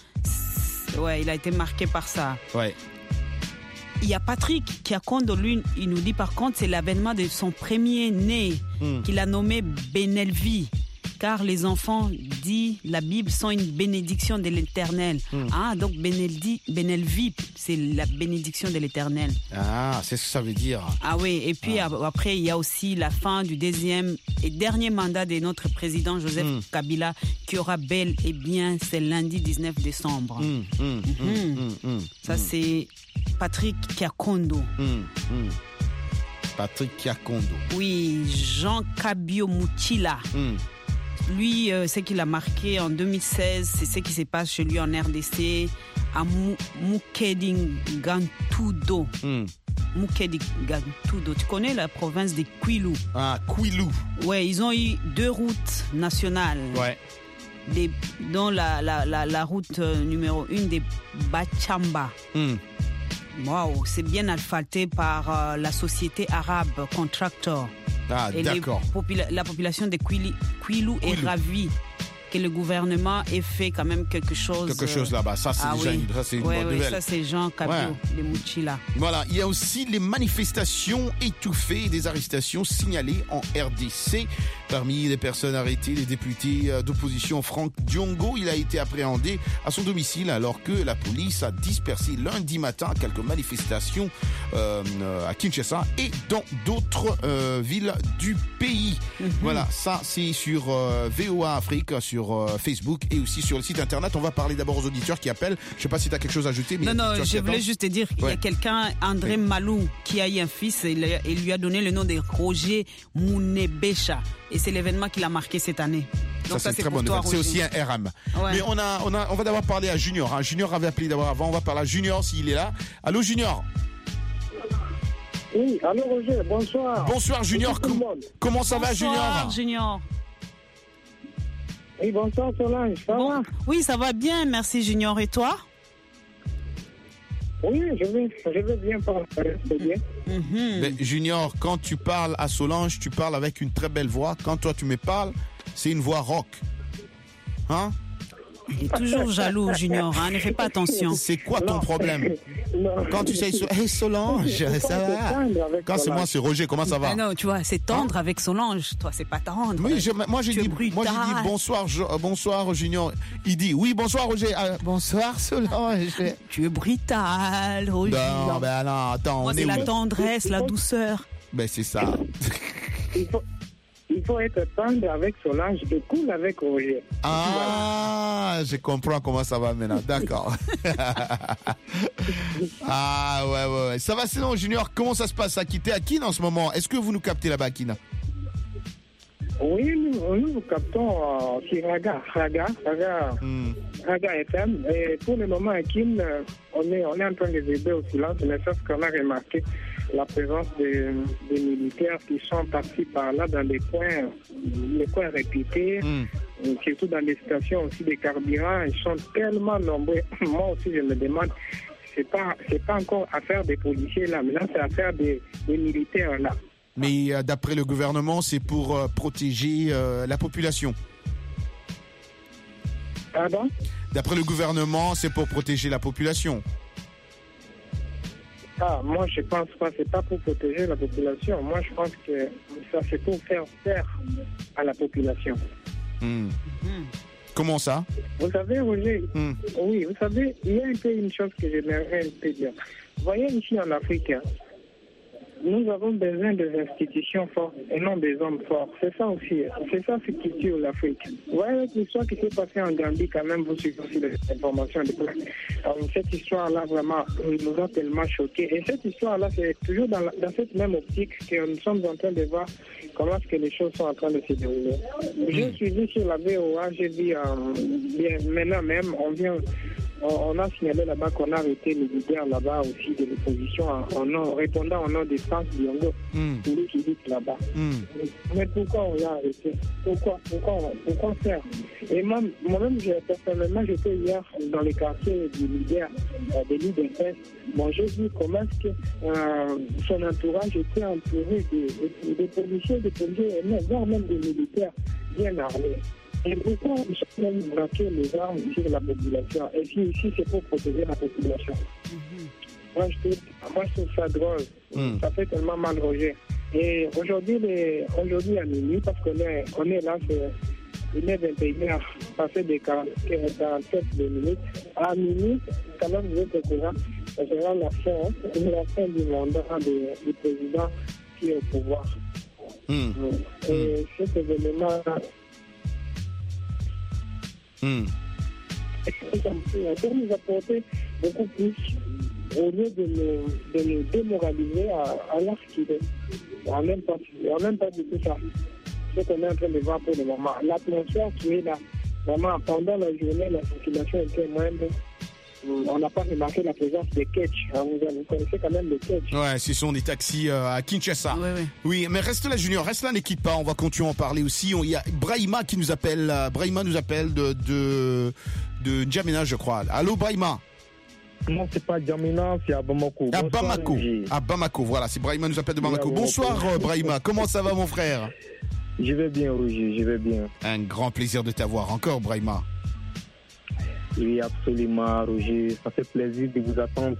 Ouais, il a été marqué par ça. Ouais. Il y a Patrick Kiakondo, lui, il nous dit par contre, c'est l'avènement de son premier né, qu'il a nommé Benelvi. Car les enfants, dit la Bible, sont une bénédiction de l'Éternel. Donc Benelvi, c'est la bénédiction de l'Éternel. Ah, c'est ce que ça veut dire. Ah oui, et puis après, il y a aussi la fin du deuxième et dernier mandat de notre président Joseph Kabila, qui aura bel et bien, c'est lundi 19 décembre. Ça, c'est Patrick Kiakondo. Patrick Kiakondo. Oui, Jean Kabio Mutila. Lui, ce qu'il a marqué en 2016, c'est ce qui se passe chez lui en RDC, à Mukedingantudo. Mukedingantudo. Tu connais la province de Kwilu? Ah, Kwilu. Ouais, ils ont eu 2 routes nationales. Ouais. dans la route numéro 1 des Bachamba. Waouh, c'est bien asphalté par la société arabe Contractor. Ah, et d'accord. La population de Kwilu est ravie que le gouvernement ait fait quand même quelque chose. Quelque chose là-bas. Ça, c'est déjà une bonne nouvelle. Ça, c'est Jean Kabio, les Mouchila. Voilà. Il y a aussi les manifestations étouffées et des arrestations signalées en RDC. Parmi les personnes arrêtées, les députés d'opposition Franck Diongo, il a été appréhendé à son domicile alors que la police a dispersé lundi matin quelques manifestations à Kinshasa et dans d'autres villes du pays. Voilà, ça c'est sur VOA Afrique, sur Facebook et aussi sur le site internet. On va parler d'abord aux auditeurs qui appellent. Je ne sais pas si tu as quelque chose à ajouter. Mais non, je voulais juste te dire qu'il y a quelqu'un, André Malou, qui a eu un fils et il lui a donné le nom de Roger Mounebesha. Et c'est l'événement qu'il a marqué cette année. Donc ça c'est très bonne nouvelle. C'est aussi un RM. Mais on va d'abord parler à Junior. Hein. Junior avait appelé d'abord avant. On va parler à Junior s'il est là. Allô Junior. Oui, allô Roger, bonsoir. Bonsoir Junior. Comment ça va Junior? Bonsoir Junior. Oui, bonsoir Solange, ça va? Oui, ça va bien, merci Junior. Et toi? Oui, je vais bien parler, c'est bien. Mais Junior, quand tu parles à Solange, tu parles avec une très belle voix. Quand toi tu me parles, c'est une voix rock. Hein? Il est toujours jaloux, Junior, hein? Ne fais pas attention. C'est quoi ton problème? Quand tu sais, hey Solange, ça va? Quand c'est moi, c'est Roger, comment ça va? Ah non, tu vois, c'est tendre avec Solange. Toi, c'est pas tendre. Oui, moi j'ai dit bonsoir Junior. Il dit oui, bonsoir Roger. Bonsoir Solange. Tu es brutal, Roger. Non, ben non, attends. Moi, c'est la tendresse, la douceur. Ben c'est ça. Il faut être tendre avec Solange et cool avec Roger. Ah, je comprends comment ça va maintenant. D'accord. Ah, ouais. Ça va sinon, Junior, comment ça se passe à quitter à Kin en ce moment? Est-ce que vous nous captez là-bas, Kin? Oui, nous captons sur Raga FM. Et pour le moment, à Kin, on est en train de vibrer au silence, mais sauf qu'on a remarqué la présence des militaires qui sont partis par là dans les coins réputés, surtout dans les stations aussi des carburants. Ils sont tellement nombreux. Moi aussi, je me demande, c'est pas encore affaire des policiers là, mais là, c'est affaire des militaires là. Mais d'après le gouvernement, c'est pour protéger la population. Pardon? D'après le gouvernement, c'est pour protéger la population. Ah, moi je pense pas, c'est pas pour protéger la population. Moi je pense que ça c'est pour faire peur à la population. Comment ça? Vous savez, Roger, oui, vous savez, il y a un peu une chose que j'aimerais dire. Vous voyez ici en Afrique, nous avons besoin des institutions fortes et non des hommes forts. C'est ça aussi, c'est ça ce qui tue l'Afrique. Vous voyez, avec l'histoire qui s'est passée en Gambie, quand même, vous suivez aussi les informations. Cette histoire-là, vraiment, nous a tellement choqués. Et cette histoire-là, c'est toujours dans cette même optique que nous sommes en train de voir comment est-ce que les choses sont en train de se dérouler. J'ai suivi sur la VOA, j'ai vu, maintenant même, on a signalé là-bas qu'on a arrêté les leaders là-bas aussi de l'opposition en répondant au nom des France Diongo, celui qui dit là-bas. Mais pourquoi on l'a arrêté? Pourquoi faire? Et moi-même, personnellement, j'étais hier dans les quartiers du leader, des leaders. Bon, j'ai vu comment est-ce que son entourage était entouré de policiers, voire même des militaires bien armés. Et pourquoi ils sont même braquer les armes sur la population? Et si ici, c'est pour protéger la population. Moi, je trouve ça drôle. Ça fait tellement mal, Roger. Et aujourd'hui à minuit, parce qu'on est là, il est 21h, passé des 47 minutes. À minuit, quand même, vous êtes au courant, ça sera la fin du mandat du président qui est au pouvoir. Et cet événement-là, ça peut nous apporter beaucoup plus au lieu de nous démoraliser à l'art qu'il est. On n'aime pas du tout ça. Ce qu'on est en train de voir pour le moment. L'atmosphère qui est là, vraiment, pendant la journée, la circulation était moindre. on n'a pas remarqué la présence des ketch. Vous connaissez quand même les ketch. Ouais, ce sont des taxis à Kinshasa. Oui, mais reste là, Junior, reste là, ne quitte pas. On va continuer à en parler aussi. Il y a Brahima qui nous appelle. Brahima nous appelle de N'Djamena, je crois. Allô, Brahima? Non, c'est pas N'Djamena, c'est à Bamako. À Bamako. À Bamako, voilà. C'est Brahima nous appelle de Bamako. Bonsoir, Brahima. Comment ça va, mon frère? Je vais bien, Roger, je vais bien. Un grand plaisir de t'avoir encore, Brahima. Oui, absolument, Roger. Ça fait plaisir de vous attendre.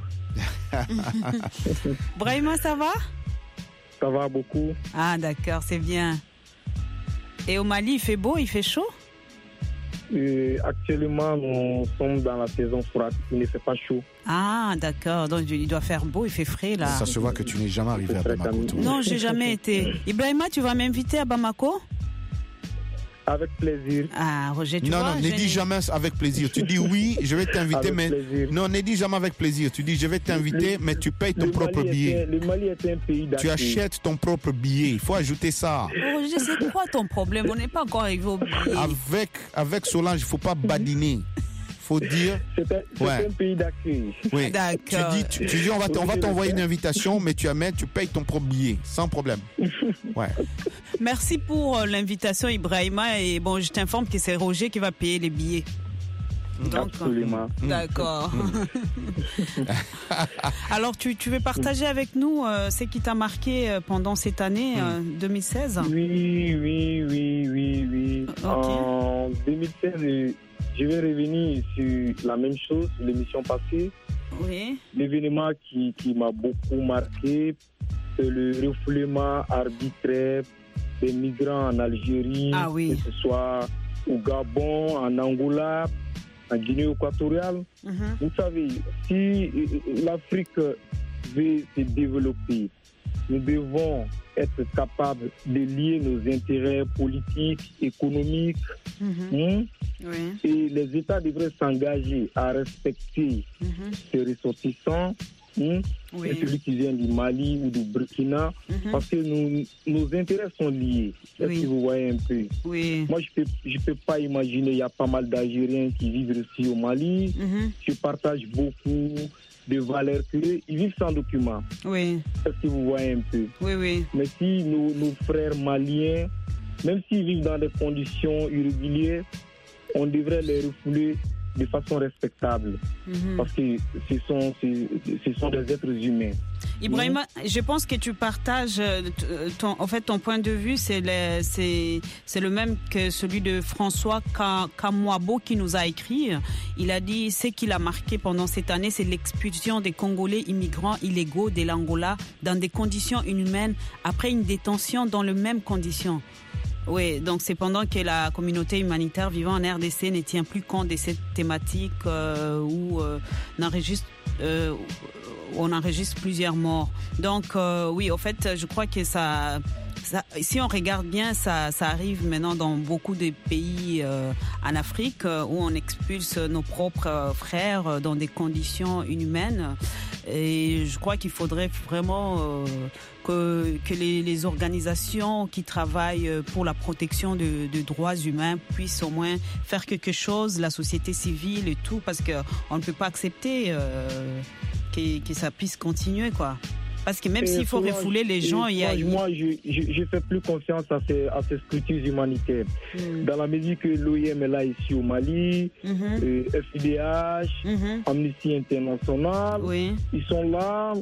Brahima, ça va? Ça va beaucoup. Ah, d'accord, c'est bien. Et au Mali, il fait beau, il fait chaud? Actuellement, nous sommes dans la saison froide. Il ne fait pas chaud. Ah, d'accord. Donc, il doit faire beau, il fait frais, là. Ça se voit que tu n'es jamais arrivé à Bamako. Toi. Non, j'ai jamais été. Ibrahima, tu vas m'inviter à Bamako? Avec plaisir. Ah, Roger, tu vois... Non, ne dis jamais avec plaisir. Tu dis oui, je vais t'inviter, mais... Plaisir. Non, ne dis jamais avec plaisir. Tu dis je vais t'inviter, mais tu payes ton propre billet. Le Mali est un pays d'accueil. Tu achètes ton propre billet. Il faut ajouter ça. Roger, c'est quoi ton problème? On n'est pas encore arrivé au billet. Avec Solange, il ne faut pas badiner. Faut dire. C'est un pays d'accueil. Oui. D'accord. Tu dis on va t'envoyer une invitation, mais tu payes ton propre billet, sans problème. Ouais. Merci pour l'invitation, Ibrahima. Et bon, je t'informe que c'est Roger qui va payer les billets. Donc, absolument. D'accord. Alors, tu veux partager avec nous ce qui t'a marqué pendant cette année 2016? Oui. Okay. En 2016, je vais revenir sur la même chose, l'émission passée. Oui. L'événement qui m'a beaucoup marqué, c'est le refoulement arbitraire des migrants en Algérie, que ce soit au Gabon, en Angola, en Guinée équatoriale. Vous savez, si l'Afrique veut se développer, nous devons être capables de lier nos intérêts politiques, économiques. Et les États devraient s'engager à respecter ces ressortissants, celui qui vient du Mali ou du Burkina, parce que nos intérêts sont liés. Est-ce que vous voyez un peu? Moi, je peux pas imaginer, il y a pas mal d'Algériens qui vivent ici au Mali. Je partage beaucoup de valeurs qu'ils vivent sans documents. Est-ce que vous voyez un peu? Mais si nos frères maliens, même s'ils vivent dans des conditions irrégulières, on devrait les refouler de façon respectable. Parce que ce sont des êtres humains. Ibrahima, je pense que tu partages ton point de vue, c'est le même que celui de François Kamwabo qui nous a écrit. Il a dit ce qu'il a marqué pendant cette année, c'est l'expulsion des Congolais immigrants illégaux de l'Angola dans des conditions inhumaines après une détention dans les mêmes conditions. Oui, donc c'est pendant que la communauté humanitaire vivant en RDC ne tient plus compte de cette thématique où on enregistre plusieurs morts. Donc oui, en fait, je crois que ça si on regarde bien, ça arrive maintenant dans beaucoup de pays en Afrique où on expulse nos propres frères dans des conditions inhumaines. Et je crois qu'il faudrait vraiment que les organisations qui travaillent pour la protection de droits humains puissent au moins faire quelque chose, la société civile et tout, parce qu'on ne peut pas accepter que ça puisse continuer, quoi. Parce que même s'il faut refouler les gens, il y a... Moi, je fais plus confiance à ces structures humanitaires. Dans la mesure que l'OIM est là ici au Mali, FIDH, Amnesty International, ils sont là,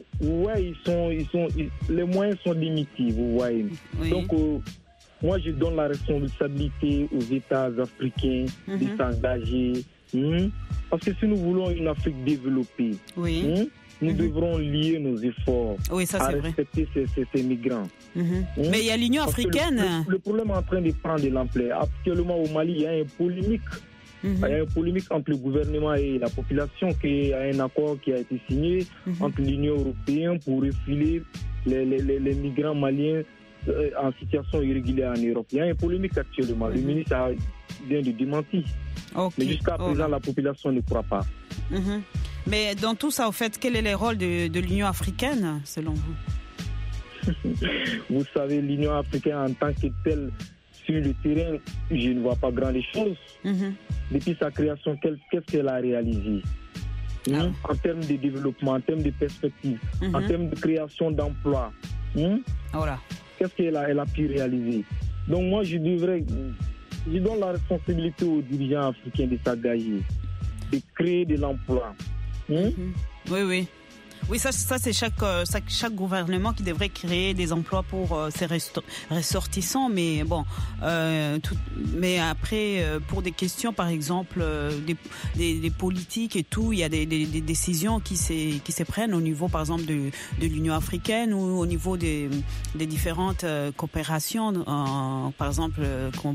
les moyens sont limités, vous voyez. Donc, moi, je donne la responsabilité aux États africains de s'engager. Parce que si nous voulons une Afrique développée, nous devrons lier nos efforts à respecter ces migrants. Mais il y a l'Union africaine. Le problème est en train de prendre de l'ampleur. Actuellement, au Mali, il y a une polémique. Il y a une polémique entre le gouvernement et la population, il y a un accord qui a été signé entre l'Union européenne pour refiler les migrants maliens en situation irrégulière en Europe. Il y a une polémique actuellement. Le ministre vient de démentir. Mais jusqu'à présent, la population ne croit pas. Mais dans tout ça, au fait, quel est le rôle de l'Union africaine, selon vous? Vous savez, l'Union africaine en tant que telle, sur le terrain, je ne vois pas grand chose. Depuis sa création, qu'est-ce qu'elle a réalisé? en termes de développement, en termes de perspective, en termes de création d'emplois. Voilà. Qu'est-ce qu'elle a pu réaliser? Donc moi, je donne la responsabilité aux dirigeants africains de s'engager, de créer de l'emploi. Oui. Oui, ça c'est chaque gouvernement qui devrait créer des emplois pour ses ressortissants, mais bon, mais après pour des questions, par exemple, des politiques et tout, il y a des décisions qui se prennent au niveau, par exemple, de l'Union africaine ou au niveau des différentes coopérations, par exemple,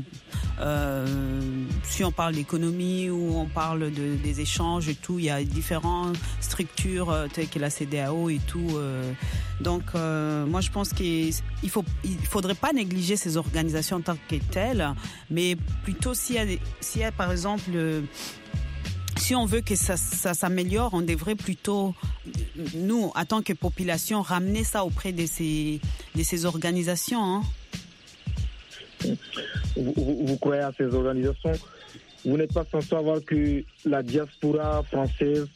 si on parle d'économie ou on parle des échanges et tout, il y a différentes structures telles que la CEDEAO et tout. Donc, moi, je pense qu'il faudrait pas négliger ces organisations en tant que telles, mais plutôt s'il y a par exemple, si on veut que ça s'améliore, on devrait plutôt, nous, en tant que population, ramener ça auprès de ces organisations. Hein. Vous croyez à ces organisations? Vous n'êtes pas sans savoir que la diaspora française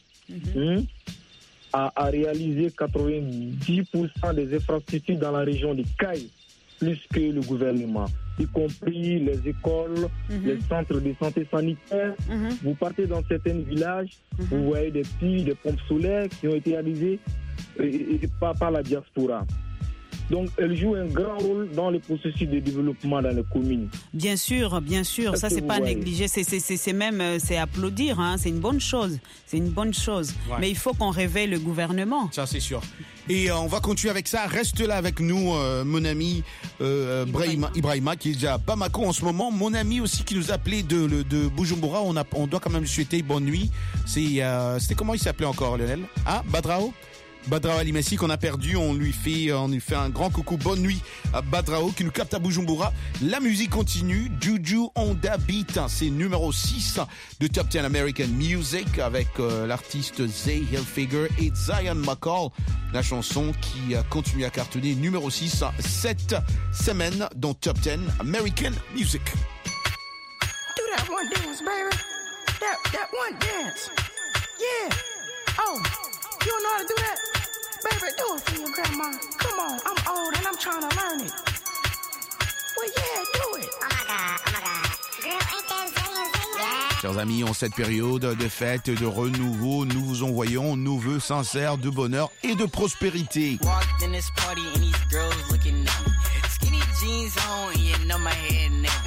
a réalisé 90% des infrastructures dans la région de Caille, plus que le gouvernement, y compris les écoles, les centres de santé sanitaire. Vous partez dans certains villages, vous voyez des puits, des pompes solaires qui ont été réalisées par la diaspora. Donc, elle joue un grand rôle dans le processus de développement dans les communes. Bien sûr. Ça, c'est pas négligé. C'est même, c'est applaudir, hein. C'est une bonne chose. Ouais. Mais il faut qu'on réveille le gouvernement. Ça, c'est sûr. Et on va continuer avec ça. Reste là avec nous, mon ami Ibrahima, qui est déjà à Bamako en ce moment. Mon ami aussi qui nous a appelé de Bujumbura. On doit quand même lui souhaiter bonne nuit. C'était comment il s'appelait encore, Lionel? Badrao Alimessi qu'on a perdu, on lui fait un grand coucou, bonne nuit à Badrao qui nous capte à Bujumbura. La musique continue, Juju on the Beat, c'est numéro 6 de Top 10 American Music avec l'artiste Zay Hilfiger et Zion McCall. La chanson qui continue à cartonner, numéro 6 cette semaine dans Top 10 American Music. Do that one dance, baby. That one dance. Yeah. Oh. You don't know how to do that? Baby, do it for your grandma. Come on, I'm old and I'm trying to learn it. Well, yeah, do it. Oh my God. Girl, ain't that Zay? Chers amis, en cette période de fête, de renouveau, nous vous envoyons nos vœux sincères de bonheur et de prospérité. Walked in this party and these girls looking at me. Skinny jeans on, you know my head nappy.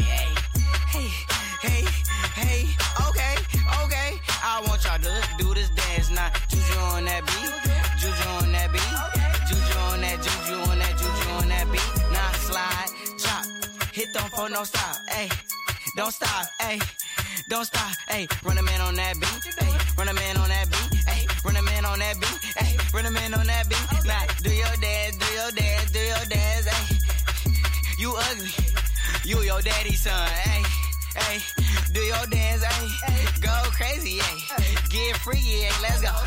Hey, okay. I want y'all to do this dance now. Juju on that beat, juju on that beat, juju on that beat. Now slide, drop, hit them for no stop, ayy. Don't stop, ayy. Run a man on that beat, ayy. Run a man on that beat, ayy. Run a man on that beat, ayy. Run a man on that beat. Now do your dance, ayy. You ugly, you your daddy's son, ayy. Hey, do your dance, ayy. Go crazy, ayy. Get freaky, ayy. Let's go.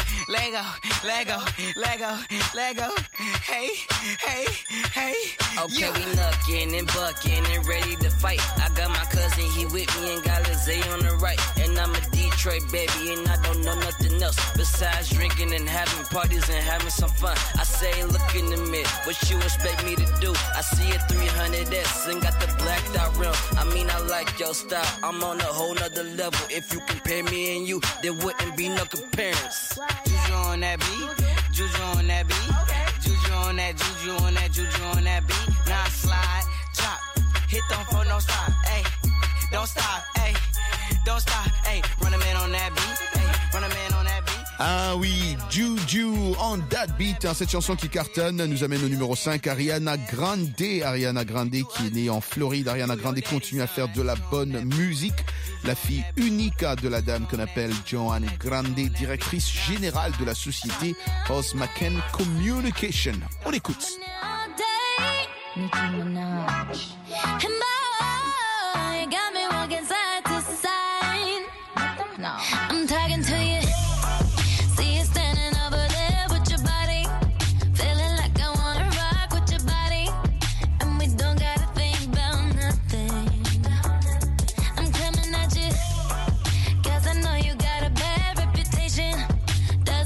Hey. Okay, we knuckin' and buckin' and ready to fight. I got my cousin, he with me and got Lizzie on the right. And I'm a Detroit baby and I don't know nothing else besides drinking and having parties and having some fun. I say, look in the mirror, what you expect me to do? I see a 300S and got the blacked out rim. I mean, I like your style. I'm on a whole nother level. If you compare me and you, there wouldn't be no comparison. Juju on that beat, juju on that beat, juju on that beat. Now slide, drop, hit them for no stop, ayy. Don't stop, ayy. Run a man on that beat, ayy. Run a man on that beat. Ah oui, Juju on that beat, hein, cette chanson qui cartonne nous amène au numéro 5, Ariana Grande qui est née en Floride. Ariana Grande continue à faire de la bonne musique. La fille unique de la dame qu'on appelle Joanne Grande, directrice générale de la société Hoss McCann Communication. On écoute. I'm talking to you. See you standing over there with your body. Feeling like I wanna rock with your body. And we don't gotta think about nothing. I'm coming at you, 'cause I know you got a bad reputation.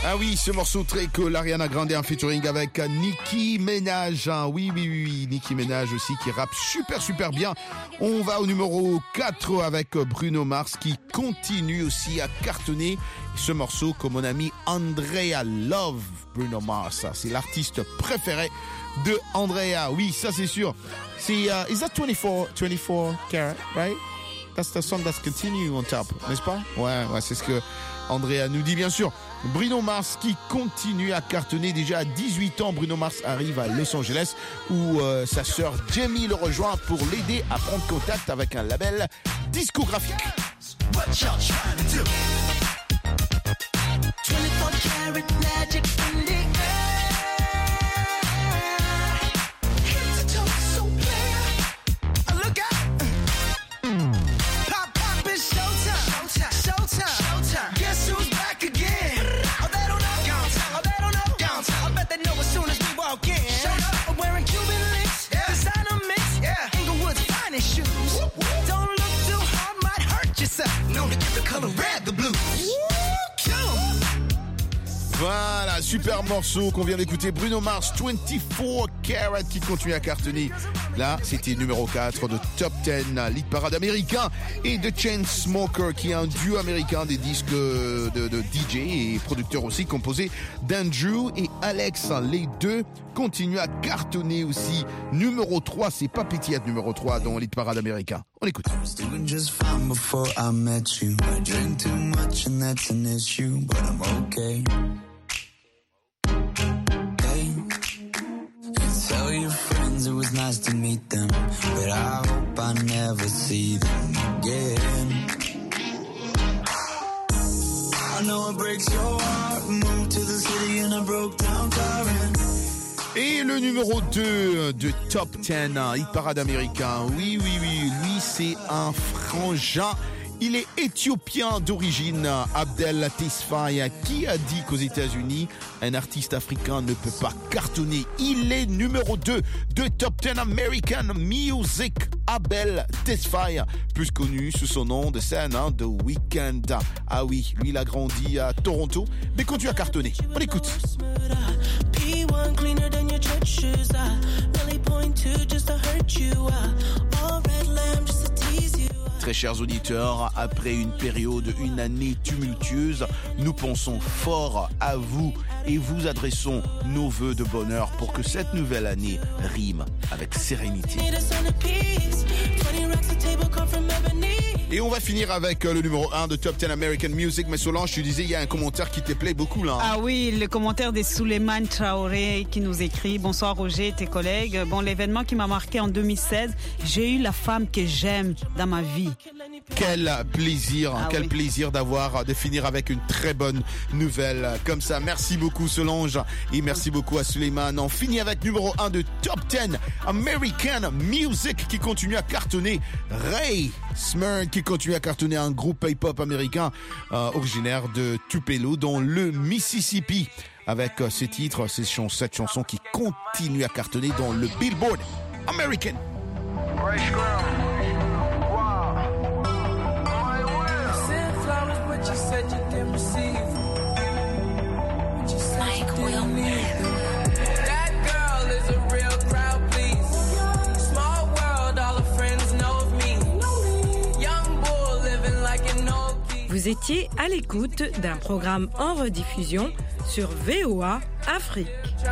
Ah oui, ce morceau très cool, Ariana Grande en featuring avec Nicki Minaj. Oui, Nicki Minaj aussi qui rappe super bien. On va au numéro 4 avec Bruno Mars qui continue aussi à cartonner ce morceau comme mon ami Andrea Love Bruno Mars. C'est l'artiste préféré de Andrea. Oui, ça c'est sûr. C'est is that 24 karat, right? That's the song that's continue on top, n'est-ce pas? Ouais, c'est ce que Andrea nous dit bien sûr. Bruno Mars qui continue à cartonner. Déjà à 18 ans, Bruno Mars arrive à Los Angeles où sa sœur Jamie le rejoint pour l'aider à prendre contact avec un label discographique. What y'all trying to do? 24 karat magic in the air. Head to toe, so clear. Look out. Pop, it's showtime. Guess who's back again? Oh, they don't know. I bet they know as soon as we walk in. Showed up, I'm wearing Cuban links. Designer mix. Inglewood's finest shoes. Don't look too hard, might hurt yourself. Known to give the color red the blues. Voilà, super morceau qu'on vient d'écouter, Bruno Mars, 24 Karat qui continue à cartonner. Là, c'était numéro 4 de Top 10, lead parade américain, et de Chainsmokers qui est un duo américain des disques de DJ et producteurs aussi, composé d'Andrew et Alex. Les deux continuent à cartonner aussi. Numéro 3, c'est pas Pétiette numéro 3 dans lead parade américain. On écoute. I was doing just fine before I met you. I drink too much and that's an issue, but I'm okay. Tell your friends it was nice to meet them, but I hope I never see them again. I know it breaks your heart. Moved to the city in a broke down car. Et le numéro 2 de Top 10, hit parade américain. Oui, lui c'est un frangin. Il est éthiopien d'origine, Abdel Tesfaye, qui a dit qu'aux États-Unis, un artiste africain ne peut pas cartonner. Il est numéro 2 de Top 10 American Music, Abdel Tesfaye, plus connu sous son nom de scène, The Weeknd. Ah oui, lui il a grandi à Toronto, mais continue à cartonner. On écoute. P1 cleaner than your church shoes. Really point to just to hurt you. All red lamb just to tease you. Très chers auditeurs, après une année tumultueuse, nous pensons fort à vous et vous adressons nos vœux de bonheur pour que cette nouvelle année rime avec sérénité. Et on va finir avec le numéro 1 de Top 10 American Music. Mais Solange, tu disais, il y a un commentaire qui te plaît beaucoup là. Ah oui, le commentaire de Souleymane Traoré qui nous écrit: bonsoir Roger et tes collègues. Bon, l'événement qui m'a marqué en 2016, j'ai eu la femme que j'aime dans ma vie. Quel plaisir, plaisir de finir avec une très bonne nouvelle comme ça. Merci beaucoup Solange et merci beaucoup à Souleymane. On finit avec numéro 1 de Top 10 American Music qui continue à cartonner. Ray Smurn qui continue à cartonner, un groupe hip-hop américain originaire de Tupelo dans le Mississippi, avec ces titres, cette chanson qui continue à cartonner dans le Billboard American. Vous étiez à l'écoute d'un programme en rediffusion sur VOA Afrique.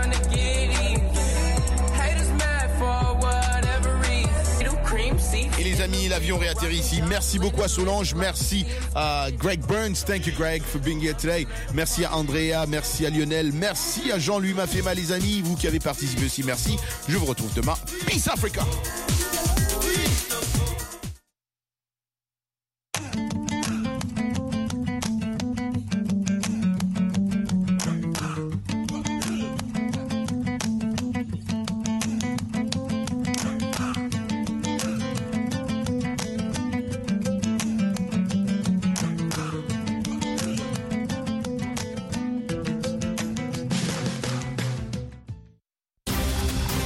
Et les amis, l'avion réatterrit ici. Merci beaucoup à Solange, merci à Greg Burns, thank you Greg for being here today. Merci à Andrea, merci à Lionel, merci à Jean-Louis Mafema les amis, vous qui avez participé aussi, merci. Je vous retrouve demain. Peace Africa.